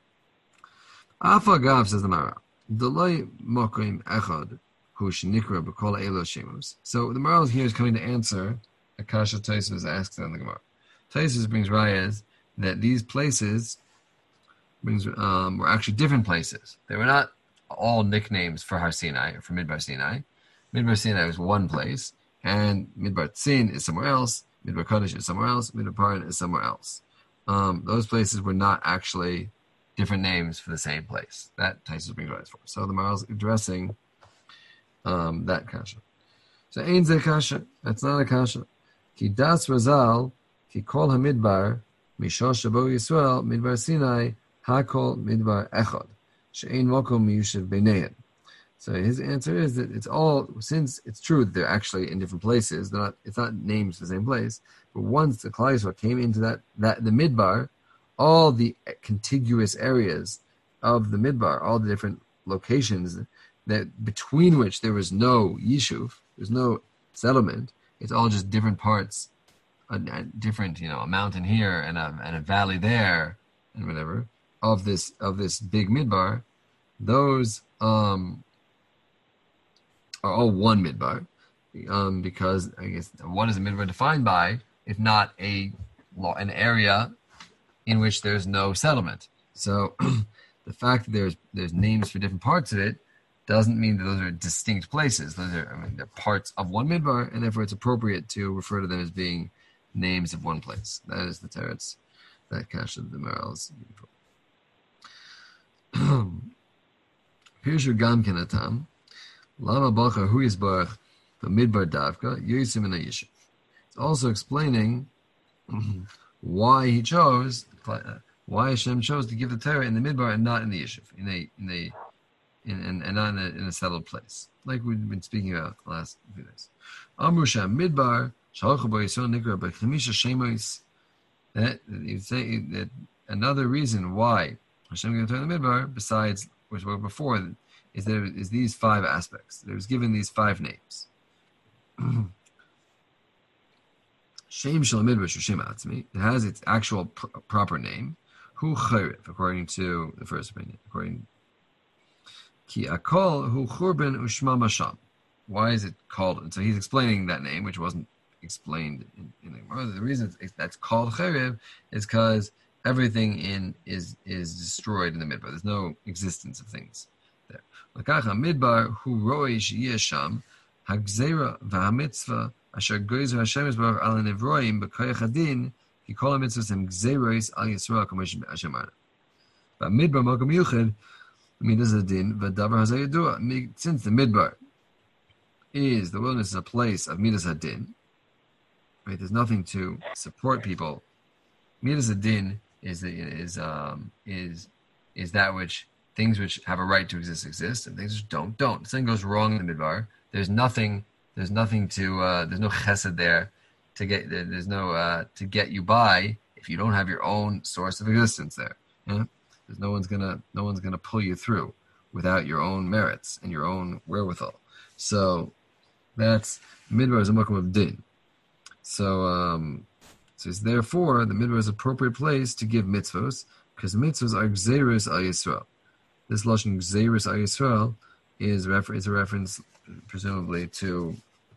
Afagav, says the Maral, Delay Mokim Echad, Hu Shenikra B'Kol Elo Shemos. So the Maral here is coming to answer a kasha Tosfos asks on the Gemara. Tosfos brings rayas that these places brings um, were actually different places. They were not all nicknames for Har Sinai, or for Midbar Sinai. Midbar Sinai was one place, and Midbar Tzin is somewhere else, Midbar Kodesh is somewhere else, Midbar Paran is somewhere else. Um, those places were not actually different names for the same place. That Taisus brings rights for. So the Maharal is addressing um, that kasha. So ein ze kasha. That's not a kasha. Ki das Razal, ki kol hamidbar, mishosh shabo Yisrael, midbar Sinai, hakol midbar echad, she'ein mokom miyushiv beinein. So his answer is that it's all, since it's true that they're actually in different places, they're not, it's not named for the same place, but once the Klal Yisrael came into that, that the midbar, all the contiguous areas of the midbar, all the different locations that between which there was no yishuv, there's no settlement, it's all just different parts, a, a different, you know, a mountain here and a and a valley there, and whatever of this of this big midbar. Those um, are all one midbar, um, because I guess what is a midbar defined by if not a an area in which there's no settlement? So the fact that there's there's names for different parts of it doesn't mean that those are distinct places. Those are, I mean, they're parts of one midbar, and therefore it's appropriate to refer to them as being names of one place. That is the teretz that kasha the Maharal is for. Pirshu gam kenatam lama bacha hu yisbarach b'midbar davka yosim in a yishuv. It's also explaining why he chose, why Hashem chose to give the Torah in the midbar and not in the yishuv, in a in a In, and, and not in a, in a settled place, like we've been speaking about the last few days. Amru Sham Midbar Shalach Bo Yisrael Nikra B'Chamisha Shemois. That you say that another reason why Hashem gave the Torah in the Midbar, besides which were before, is there is these five aspects. There was given these five names. Shem Shal Midbar Shem Atzmi. It has its actual pr- proper name. Hu Chayrev, according to the first opinion, according. Ki akol hu churban ushma masham. Why is it called? And so he's explaining that name, which wasn't explained in, in the The reason it's, that's called cherev is because everything in is is destroyed in the midbar. There's no existence of things there. Lakacha midbar hu roi sheyesham hagzera v'hamitzvah asher goyzer Hashem yisbarach al nevroim b'koyach hadin ki kol hamitzvahs hem gzeros al Yisrael k'mosh Hashem arna. But midbar mokum yuchid. Since the midbar is, the wilderness is a place of midas hadin, right? There's nothing to support people. Midas hadin is the, is um is is that which things which have a right to exist exist, and things which don't don't. If something goes wrong in the midbar, there's nothing there's nothing to uh, there's no chesed there to get there's no uh, to get you by if you don't have your own source of existence there. Yeah? Because no one's gonna, no one's gonna pull you through without your own merits and your own wherewithal. So that's midbar is a makom of din. So, um, so it's therefore the midbar is an appropriate place to give mitzvos because mitzvos are gzeirus al Yisrael. This lashon gzeirus al Yisrael is refer- is a reference presumably to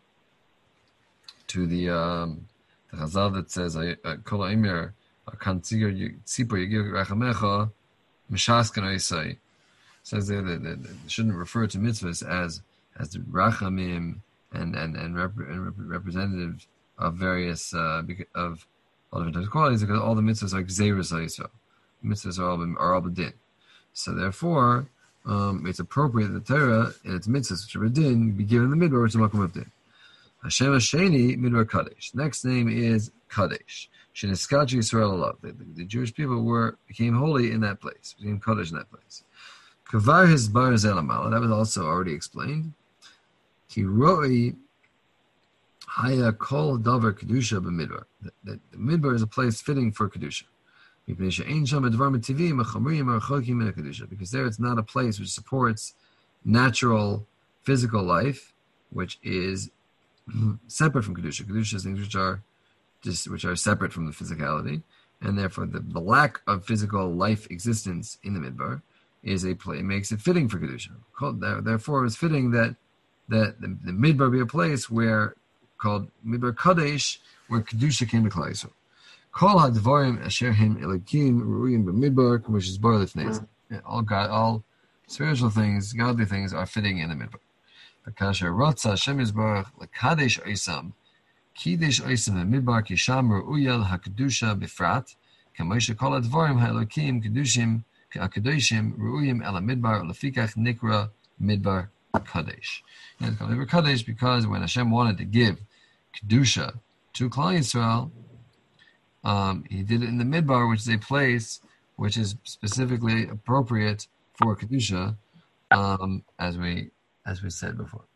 to the um, the Chazal that says kol ha'imir kan tzipor yigir rachamecha. Mishaskan say says there that, that, that shouldn't refer to mitzvahs as as the rachamim and and and, rep, and rep, representative of various uh, of all different types of qualities because all the mitzvahs are gzeirus Yisrael. Mitzvahs are all are all b'din. So therefore, um, it's appropriate that the Torah and its mitzvahs which are b'din be given in the midbar, which is a makom of din. Hashem Hasheni midbar kadesh. Next name is kadesh. Sheniskachi Yisrael alav. The, the, the Jewish people were became holy in that place, became kodesh in that place. Kavar his bar zelamala. That was also already explained. Ki roi haya kol davar kedusha b'midbar. The midbar is a place fitting for kedusha. Because there it's not a place which supports natural physical life, which is separate from kedusha. Kedusha is things which are Just, which are separate from the physicality, and therefore the, the lack of physical life existence in the midbar is a play makes it fitting for kedusha. Therefore, it's fitting that that the, the midbar be a place where called midbar kadesh, where kedusha came to Klal Yisrael. Kol hadvarim asher hem elikim ru'im b'midbar, which is bar lifnei. All God, all spiritual things, godly things are fitting in the midbar. Kasher ratza Hashem yisbarach lekadesh oisam. Kiddush oisim midbar kisham ru'uyal hakdusha bifrat kamoisha kol advarim ha'elokim kedushim Kadoshim Ru'im Ela Midbar Lefikach Nikra Midbar Kadesh. And it's called Midbar Kadesh because when Hashem wanted to give Kedusha to Klal Yisrael, um, he did it in the Midbar, which is a place which is specifically appropriate for Kedusha, um, as we as we said before.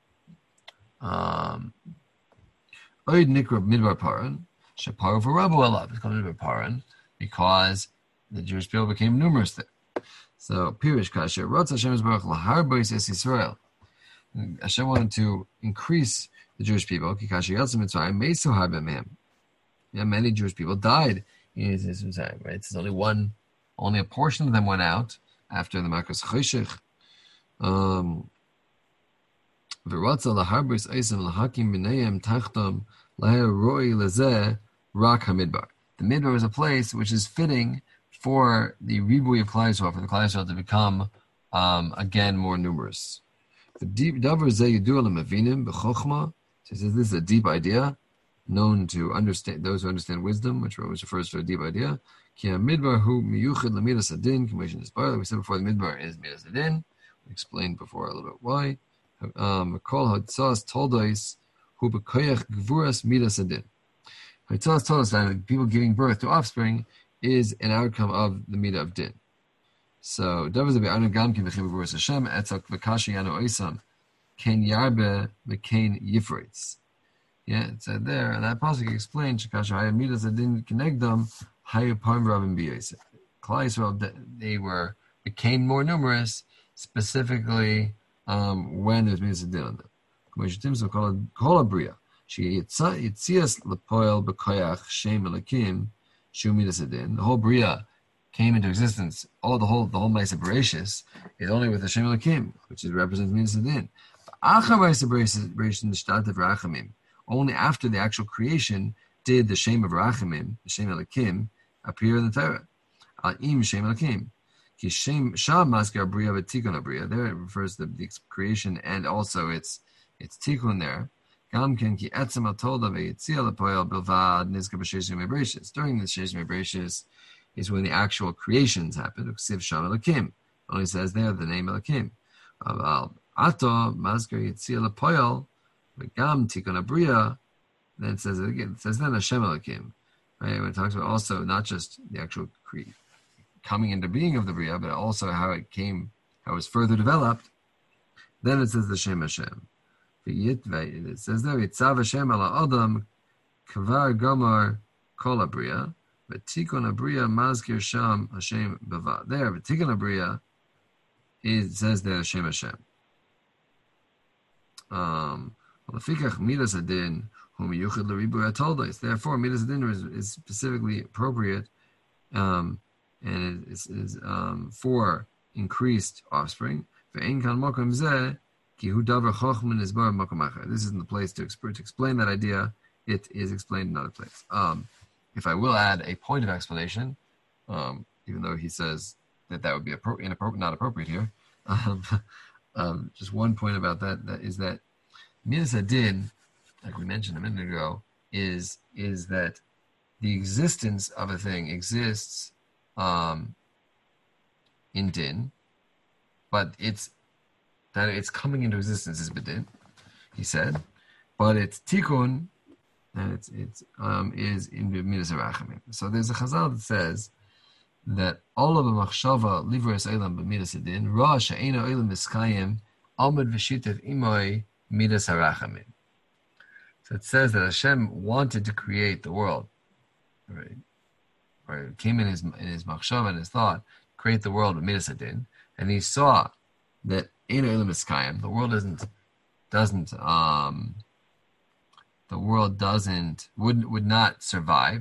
Um, Oid Nikra Midbar Paran, Shapar for Rabu Elav. It's called Midbar Paran because the Jewish people became numerous there. So, Pirish Kasher, Rotz Hashem Yisbarach Laharbois Es Yisrael. Hashem wanted to increase the Jewish people. Kikasher Yatzim Mitzrayim Meisu Har B'Mehem. Yeah, many Jewish people died in Mitzrayim. Right? It's only one, only a portion of them went out after the Makos Choshech. Um, V'Rotza Laharbois Eisem Lahakim B'Neihem Tachtom Laher Roi Lezeh Rak HaMidbar. The Midbar is a place which is fitting for the Ribui of Klal Yisrael, for the Klal Yisrael to become um, again more numerous. The deep davar zeh yidu l'mavinim b'chokhma. He says this is a deep idea, known to understand those who understand wisdom, which refers to a deep idea. Ki midbar hu miyuchid l'midas adin. We said before, the midbar is midas adin. We explained before a little bit why. Kol hatzas toldois hu b'koyach gvuras midas adin. Hatzas told us that people giving birth to offspring is an outcome of the midah of din. So, Davar zeh be'anu gam ki b'chim b'vuras Hashem etzak v'kashi yanu oisam ken yarbe v'ken yifritz. Yeah, it said there, and that pasuk explains shekasher haya midas adin kenegdam haya parm rabim b'yosef. Klal Yisrael, they were became more numerous, specifically um, when there's midas adin on them. K'mosh timso kol abriya she yitzias lepoel b'koyach shem elakim. The whole Bria came into existence. All the whole the whole Ma'aseh Bereshis is only with Hashem Elokim, which is represents Midas Adin. Only after the actual creation did the Shem of Rachamim, the Shem Elokim, appear in the Torah. Im Shem Elokim. Ki Shem Sham Maskar Bria v'Tikun Bria. There it refers to the creation and also its its Tikun there. During the Sheshim Bereshis is when the actual creations happen. Only says there the name Elokim. Then it says it again. It says then Hashem Elokim. Right? When it talks about also not just the actual cre- coming into being of the Bria, but also how it came, how it was further developed. Then it says the Shem Hashem. It says there, Yitzav Hashem ala Adam Kavar Gomar Kol Abriya, V'tikon Abriya Mazkir Sham Hashem Bava. There, V'tikon Abriya, it says there Hashem Hashem. Um, Lefikach Midas Adin Hum Yuchid L'Ribu Atoldos. Therefore, Midas Adin is, is specifically appropriate, um, and it is, is um, for increased offspring. Ve'en kan mokum zeh. This isn't the place to, exp- to explain that idea. It is explained in another place. Um, if I will add a point of explanation, um, even though he says that that would be appro- inappropriate, not appropriate here, um, um, just one point about that, that is that Midas Adin, like we mentioned a minute ago, is is that the existence of a thing exists um, in Din, but it's that it's coming into existence is bedin, he said, but it's tikkun, and it's it's um is in midas harachamim. So there's a chazal that says that all of the machshava livros elam b'midas adin ra she'ena elam miskayim amud v'shitev imoi midas harachamim. So it says that Hashem wanted to create the world, right? Or it came in his in his machshava and his thought, create the world with midas adin, and he saw that the world isn't doesn't um the world doesn't would would not survive.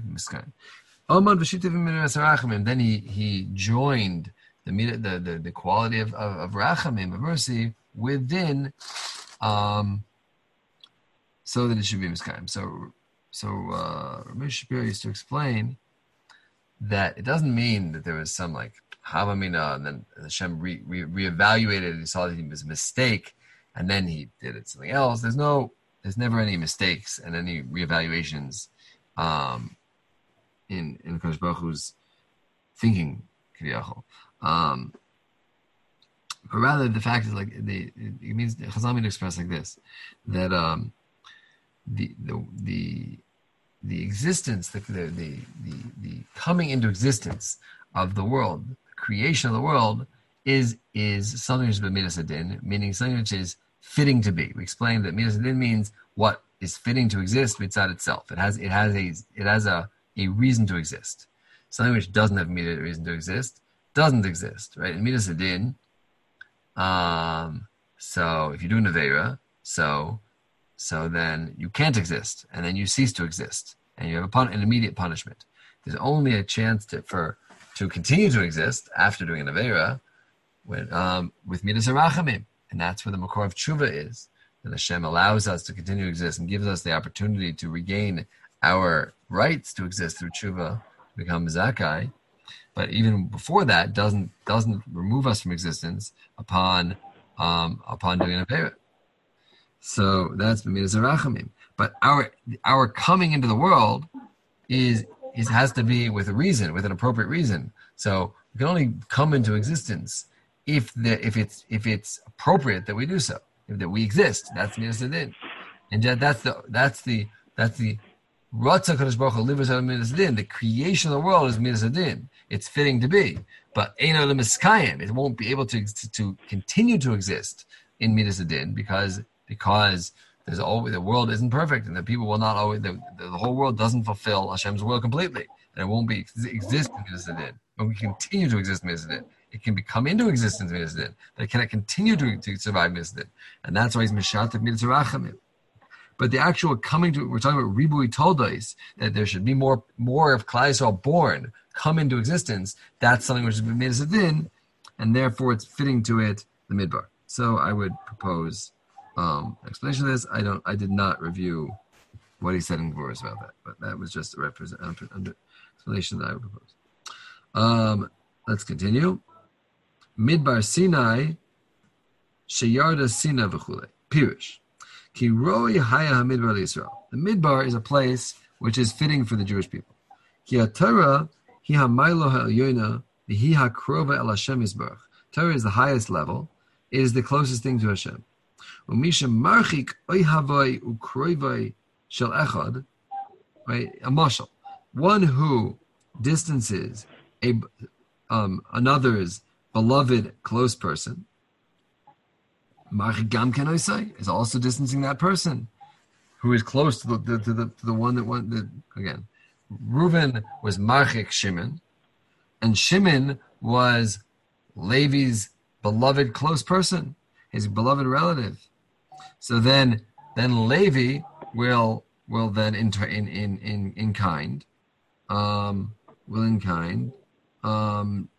Then he he joined the the the, the quality of, of, of rachamim, of mercy, within um so that it should be miskayim. So so uh Ramesh Shapiro used to explain that it doesn't mean that there was some like Havamina, and then Hashem re, re, reevaluated it. He saw that he was a mistake, and then he did it something else. There's no, there's never any mistakes and any reevaluations um, in in Kodesh Baruch Hu's thinking. Um, but rather, the fact is like the it means Chazal mean to express like this, that um, the the the the existence, the the, the the the coming into existence of the world, the creation of the world, is is something which is b'midas hadin, meaning something which is fitting to be. We explained that midas hadin means what is fitting to exist mitzad itself. It has it has a it has a, a reason to exist. Something which doesn't have a reason to exist doesn't exist, right? In midas hadin, um, so if you do an aveira, so so then you can't exist, and then you cease to exist, and you have a pun- an immediate punishment. There's only a chance to, for to continue to exist after doing an aveira when um, with midas harachamim, and that's where the makor of tshuva is. That Hashem allows us to continue to exist and gives us the opportunity to regain our rights to exist through tshuva, to become zakai. But even before that, doesn't doesn't remove us from existence upon um, upon doing an aveira. So that's b'midas harachamim. But our our coming into the world is is has to be with a reason, with an appropriate reason. So we can only come into existence if the if it's if it's appropriate that we do so. If that we exist, that's midas hadin, and that's the that's the that's the Ratza Kadosh Baruch Hu livers out of midas hadin. The creation of the world is midas hadin. It's fitting to be, but eino lemiskayim. It won't be able to, to to continue to exist in midas hadin because because there's always the world isn't perfect, and the people will not always the, the whole world doesn't fulfill Hashem's will completely, and it won't be exist in midas hadin. But we continue to exist in midas hadin. It can become into existence midas hadin, but it cannot continue to, to survive midas hadin, and that's why he's mishatek midas harachamim. But the actual coming to, we're talking about ribui toldos, that there should be more more of Klal Yisrael born, come into existence. That's something which has been midas hadin, and therefore it's fitting to it the midbar. So I would propose um, explanation of this. I don't. I did not review what he said in Gvuras about that, but that was just a represent, under explanation that I would propose. Um, let's continue. Midbar Sinai, Sheyarda Sina v'chule. Pirush. Ki roi haya hamidbar l'Yisrael. The midbar is a place which is fitting for the Jewish people. Ki ha-Torah hi ha-mailo ha-elyoina v'hi ha-krova el Hashem yisbarach. Torah is the highest level. It is the closest thing to Hashem. U'misha marchik oi havoi ukroivoi shel echad. Right, a mashal. One who distances a um, another's beloved close person, Marchik Gam Ken Osai, is also distancing that person who is close to the to the, to the, to the one that went. The, again, Reuven was Marchik Shimon, and Shimon was Levi's beloved close person, his beloved relative. So then, then Levi will will then enter in in in in kind, um, will in kind, um,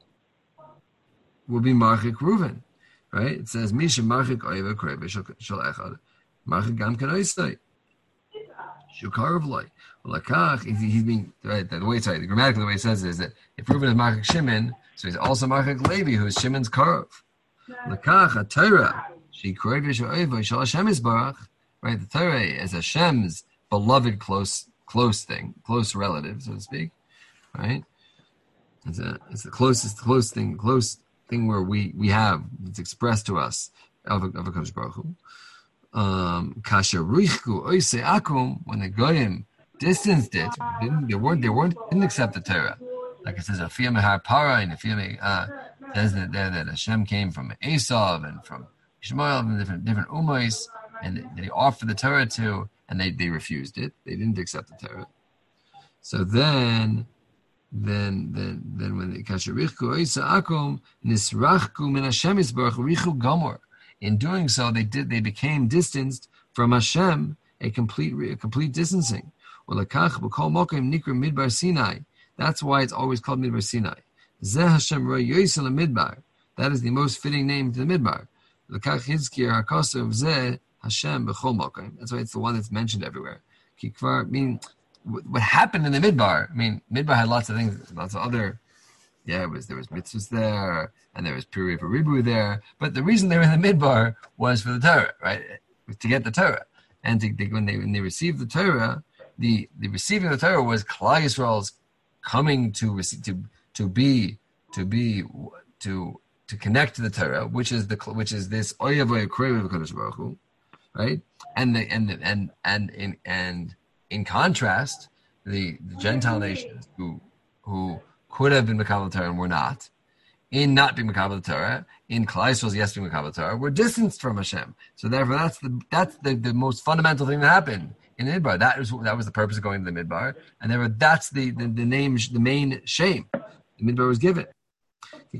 will be Marchik Reuven. Right? It says, Misha Marchik Oiva Kreve Shal Echad. Marchik Gam Ken Osai. Shukarav Loi. Well, Lakach, he's being, right, the way, sorry, the grammatically the way it says it is that if Reuven is Marchik Shimon, so he's also Marchik Levi, who is Shimon's Karov. Lakach, a Torah, she Kreve Shal Oiva Shal Hashem Yisbarach. Right? The Torah is Hashem's beloved close, close thing, close relative, so to speak. Right? It's a, it's the closest, close thing, close thing where we, we have, it's expressed to us of a, of a Kadosh Baruch Hu. Um, Kasher Ruichku Oisei Akum, when the Goyim distanced it, didn't, they weren't, they weren't, didn't accept the Torah. Like it says, Afiyah Mehar Para, and Afiyah uh says that there that Hashem came from Esav and from Ishmael and different different Umais, and that he offered the Torah to, and they, they refused it. They didn't accept the Torah. So then Then, then, then, when the kasherichku oisa akum nisrachku min Hashem yisbarach richu gamor. In doing so, they did. They became distanced from Hashem, a complete, a complete distancing. Ulakach b'kol mokim nikra midbar Sinai. That's why it's always called midbar Sinai. Zeh Hashem roy yoisel midbar. That is the most fitting name to the midbar. Ulakach hizkir hakasav zeh Hashem b'chol mokim. That's why it's the one that's mentioned everywhere. Kikvar mean. What happened in the Midbar? I mean, Midbar had lots of things, lots of other. Yeah, it was there was mitzvahs there, and there was Puri for Ribu there. But the reason they were in the Midbar was for the Torah, right? To get the Torah, and to, they, when they when they received the Torah, the, the receiving of the Torah was Klal Yisrael's coming to receive, to to be to be to to connect to the Torah, which is the which is this Oyavoy Krev of Kadosh Baruch Hu, right? And the and the, and and in and in contrast, the, the Gentile nations who who could have been Makabel Torah and were not, in not being Makabel Torah, in Klal Yisrael's yes being Makabel Torah, were distanced from Hashem. So therefore, that's the that's the, the most fundamental thing that happened in the Midbar. That was that was the purpose of going to the Midbar, and therefore that's the the, the name, the main shame the Midbar was given. So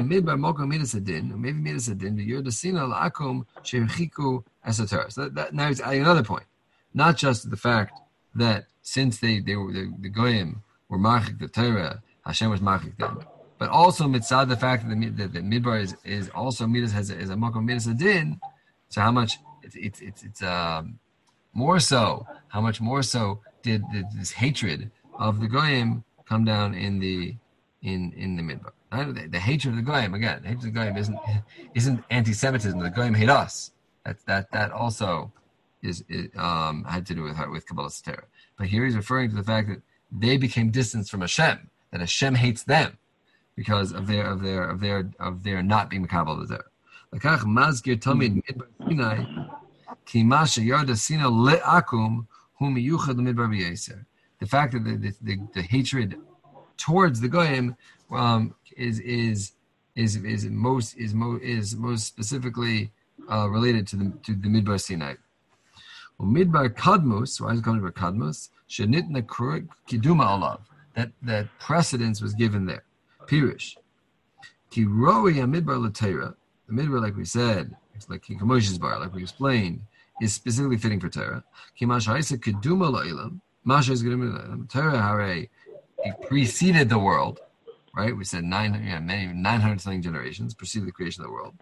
that, that now he's adding another point, not just the fact that since they they were the, the goyim were marchik the Torah, Hashem was marchik them, but also mitzad the fact that the, that the midbar is, is also midas has a, is a makom midas adin. So how much it's it's it's, it's um, more so? How much more so did, did this hatred of the goyim come down in the in in the midbar? The, the hatred of the goyim again. The hatred of the goyim isn't isn't anti-Semitism. The goyim hate us. That that that also is, is um had to do with with Kabbalas Torah. But here he's referring to the fact that they became distanced from Hashem. That Hashem hates them because of their of their of their of their not being Kabbalas Torah. Lakach mazgir tamid midbar Sinai ki masha yarda Sinai le'akum hu miyuchad midbar b'yeser. The fact that the the, the the hatred towards the goyim um, is is is is most is most is most specifically uh, related to the to the Midbar Sinai. Well, Midbar Kadmos, why is it called Midbar Kadmos? Shenitna Kiduma Alav. That that precedence was given there. Pirish. Ki Roi Midbar Latera. The Midbar, like we said, it's like Kimosh's bar, like we explained, is specifically fitting for Torah. Ki Masha Isa Kiduma La'ilam. Masha is Kiduma La'ilam. Torah Hare. It preceded the world, right? We said nine, yeah, many nine hundred something generations preceded the creation of the world.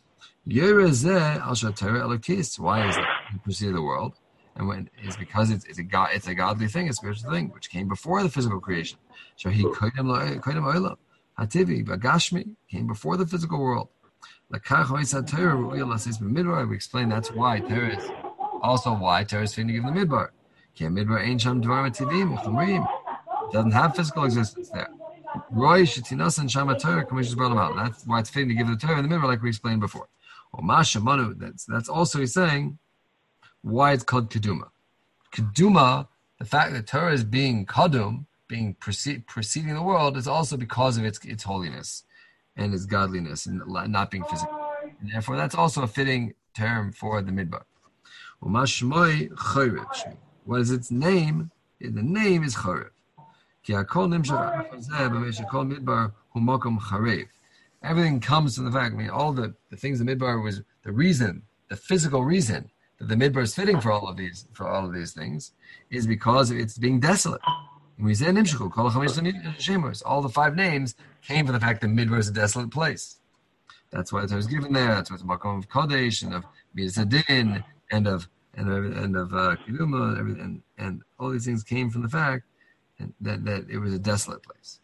Why is it preceded the world? And when it's because it's, it's a god, it's a godly thing, a spiritual thing, which came before the physical creation. So he hativi bagashmi came before the physical world. We explained that's why Torah is also why Torah is fitting to give the midbar. It doesn't have physical existence there. That's why it's fitting to give the Torah in the middle, like we explained before. Well, Masha Manu, that's that's also he's saying why it's called Keduma. Keduma, the fact that Torah is being Kadum, being precede, preceding the world, is also because of its its holiness and its godliness and not being physical. And therefore, that's also a fitting term for the midbar. Well, Mashmoi Chorev. What is its name? The name is Chorev. Everything comes from the fact, I mean, all the, the things the midbar was the reason, the physical reason that the midbar is fitting for all of these for all of these things is because it's being desolate. And we say Nimshachu, all the five names came from the fact that midbar is a desolate place. That's why it was given there. That's why it's a makom of Kodesh and of Midas Adin and of and of and of uh, Kiduma and everything, and all these things came from the fact And that, that it was a desolate place.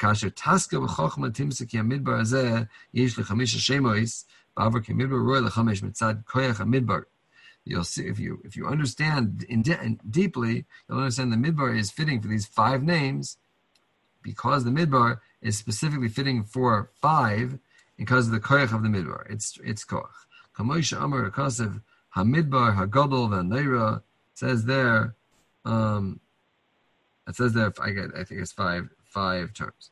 You'll see if you if you understand in de- in deeply, you'll understand the midbar is fitting for these five names because the midbar is specifically fitting for five because of the koyach of the midbar. It's it's koach. Kamoisha Amar Kasev Hamidbar Hagadol V'Neira says there. Um, It says there, I get, I think it's five, five terms.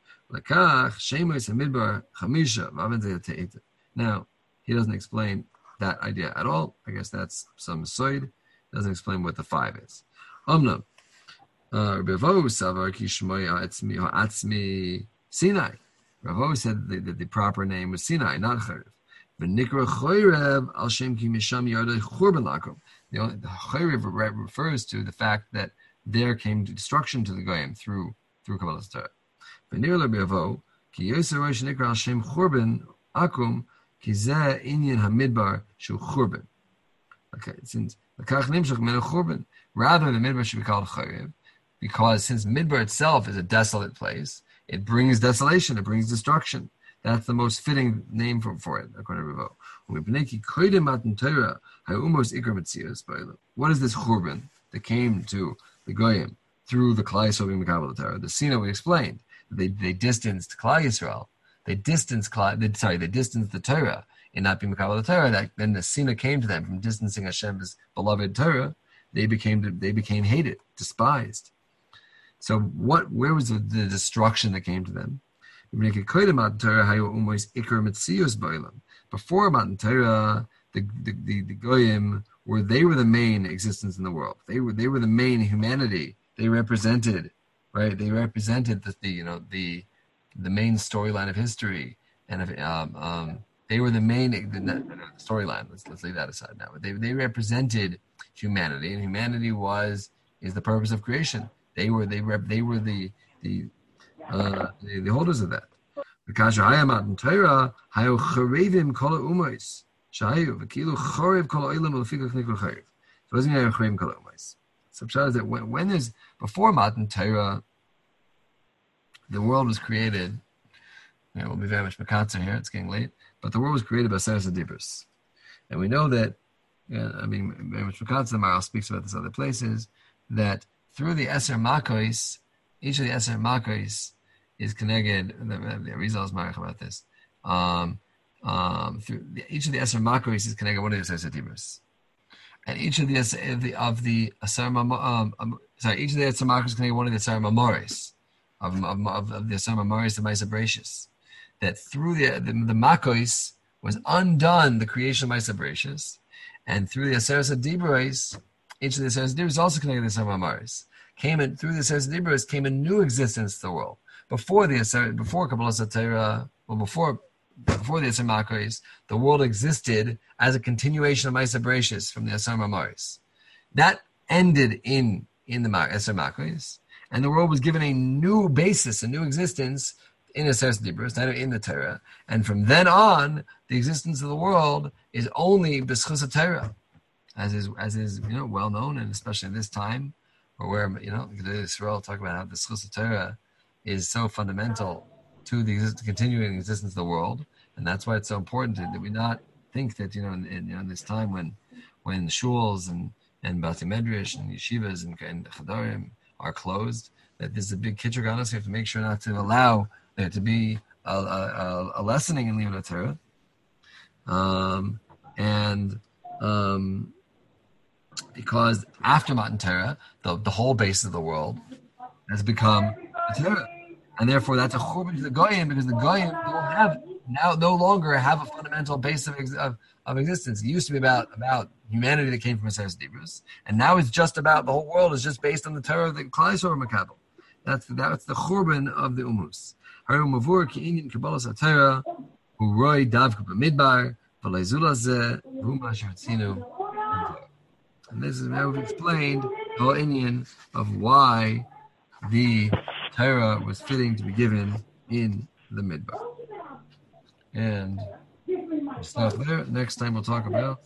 Now, he doesn't explain that idea at all. I guess that's some soid. Doesn't explain what the five is. Omnam, Ravo Savar Kishmoy Atzmi Sinai. Ravo said that the, the proper name was Sinai, not Charev. V'nikra Choyrev al Shem Ki Misham Yardei Churban Lakum. The Choyrev refers to the fact that there came destruction to the goyim through through Kabbalas Torah. V'nir le'be'avo ki yoser rosh nikra al Shem Churban Akum ki zeh inyan hamidbar shu Churban. Okay, since l'kach nimshach min Churban, rather the midbar should be called Chorev, because since midbar itself is a desolate place, it brings desolation, it brings destruction. That's the most fitting name for, for it, according to Ravo. What is this Churban that came to the goyim through the Klal Yisrael being Makabel Torah? The Sinai we explained they they distanced Klal Yisrael they distanced, they, sorry, they distanced the Torah in not being Mekabel the Torah. That then the Sina came to them from distancing Hashem's beloved Torah. They became they became hated, despised. So what? Where was the, the destruction that came to them? Before Matan Torah, the, the, the, the Goyim were they were the main existence in the world. They were they were the main humanity. They represented, right? They represented the, the you know the the main storyline of history, and of, um, um, they were the main the, the storyline. Let's let's leave that aside now. But they they represented humanity, and humanity was is the purpose of creation. They were they rep, they were the the, uh, the the holders of that. Because Matan Torah hayu charevim kol umos shayu v'kilu charev kol olam u'lefikach nikol charev. So doesn't mean charevim kol umos. So pshat is that when, when there's before Matan Torah, the world was created. You know, we'll be very much makatzer here. It's getting late, but the world was created by Seres Adibros, and we know that. Yeah, I mean, very much makatzer. The Maharal speaks about this other places that through the Eser Makos, each of the Eser Makos is connected. The Arizal is marich about this. Um, um, through the, each of the Eser Makos is connected one of the Seres Adibros. And each of the of the of the Asar um, um sorry, each of the Asar Makos is connected one of the Asar Mamoris of, of, of, of the Asar Mamoris, the Maisa Bereshis. That through the the, the Makos was undone the creation of Maisa Bereshis, and through the Aseres Adibros, each of the Aseres Adibros also connected to the Asar Mamoris. Came in through the Aseres Adibros came a new existence to the world. Before the Aser, before Kabbalah Satira, well before. Before the Asar Makos, the world existed as a continuation of Maisa Bereshis from the Asar Mamoris. That ended in, in the Asar Makos, and the world was given a new basis, a new existence in Aseres Adibros, in the Torah. And from then on, the existence of the world is only B'schus Torah, as is as is you know well known, and especially in this time, or where you know the Israel talk about how the B'schus Torah is so fundamental to the exist- continuing existence of the world, and that's why it's so important that we not think that you know in, in, you know, in this time when when shuls and and Bati Medrash and yeshivas and, and chadarim are closed, that there's a big kitcher on us. We have to make sure not to allow there to be a, a, a lessening in Limud Torah, um, and um, because after Matan Torah, the the whole base of the world has become the Torah. And therefore, that's a churban to the Goyim, because the Goyim don't have now no longer have a fundamental base of, of, of existence. It used to be about, about humanity that came from Aseres Adibros, and now it's just about the whole world is just based on the Torah of the Klal Yisrael Makabel. That's the, that's the churban of the Umus. Haru mavur ki inyan kabbalas haTorah hu roi davka b'midbar v'lei zula zeh v'hu masher tzinu. And this is how we've explained the whole inyan of why the Torah was fitting to be given in the Midbar. And we'll stop there. Next time we'll talk about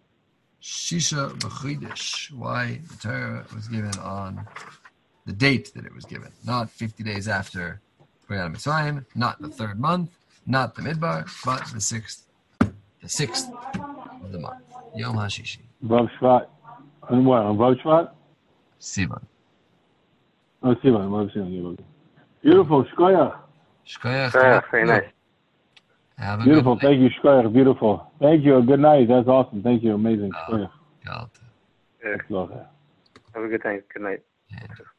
Shisha B'Chodesh, why the Torah was given on the date that it was given, not fifty days after Kriyat Mitzrayim, not the third month, not the Midbar, but the sixth, the sixth of the month, Yom HaShishi. Vav Shvat. And what, on Vav Shvat? Sivan. Oh, Sivan, Vav Sivan. Beautiful, Shkoyach. Shkoyach. Yeah, very nice. Have a Beautiful, good night. thank you, Shkoyach, beautiful. Thank you, good night, that's awesome, thank you, amazing, Oh. Shkoyach. God. Yeah. Have a good time. Good night. Yeah.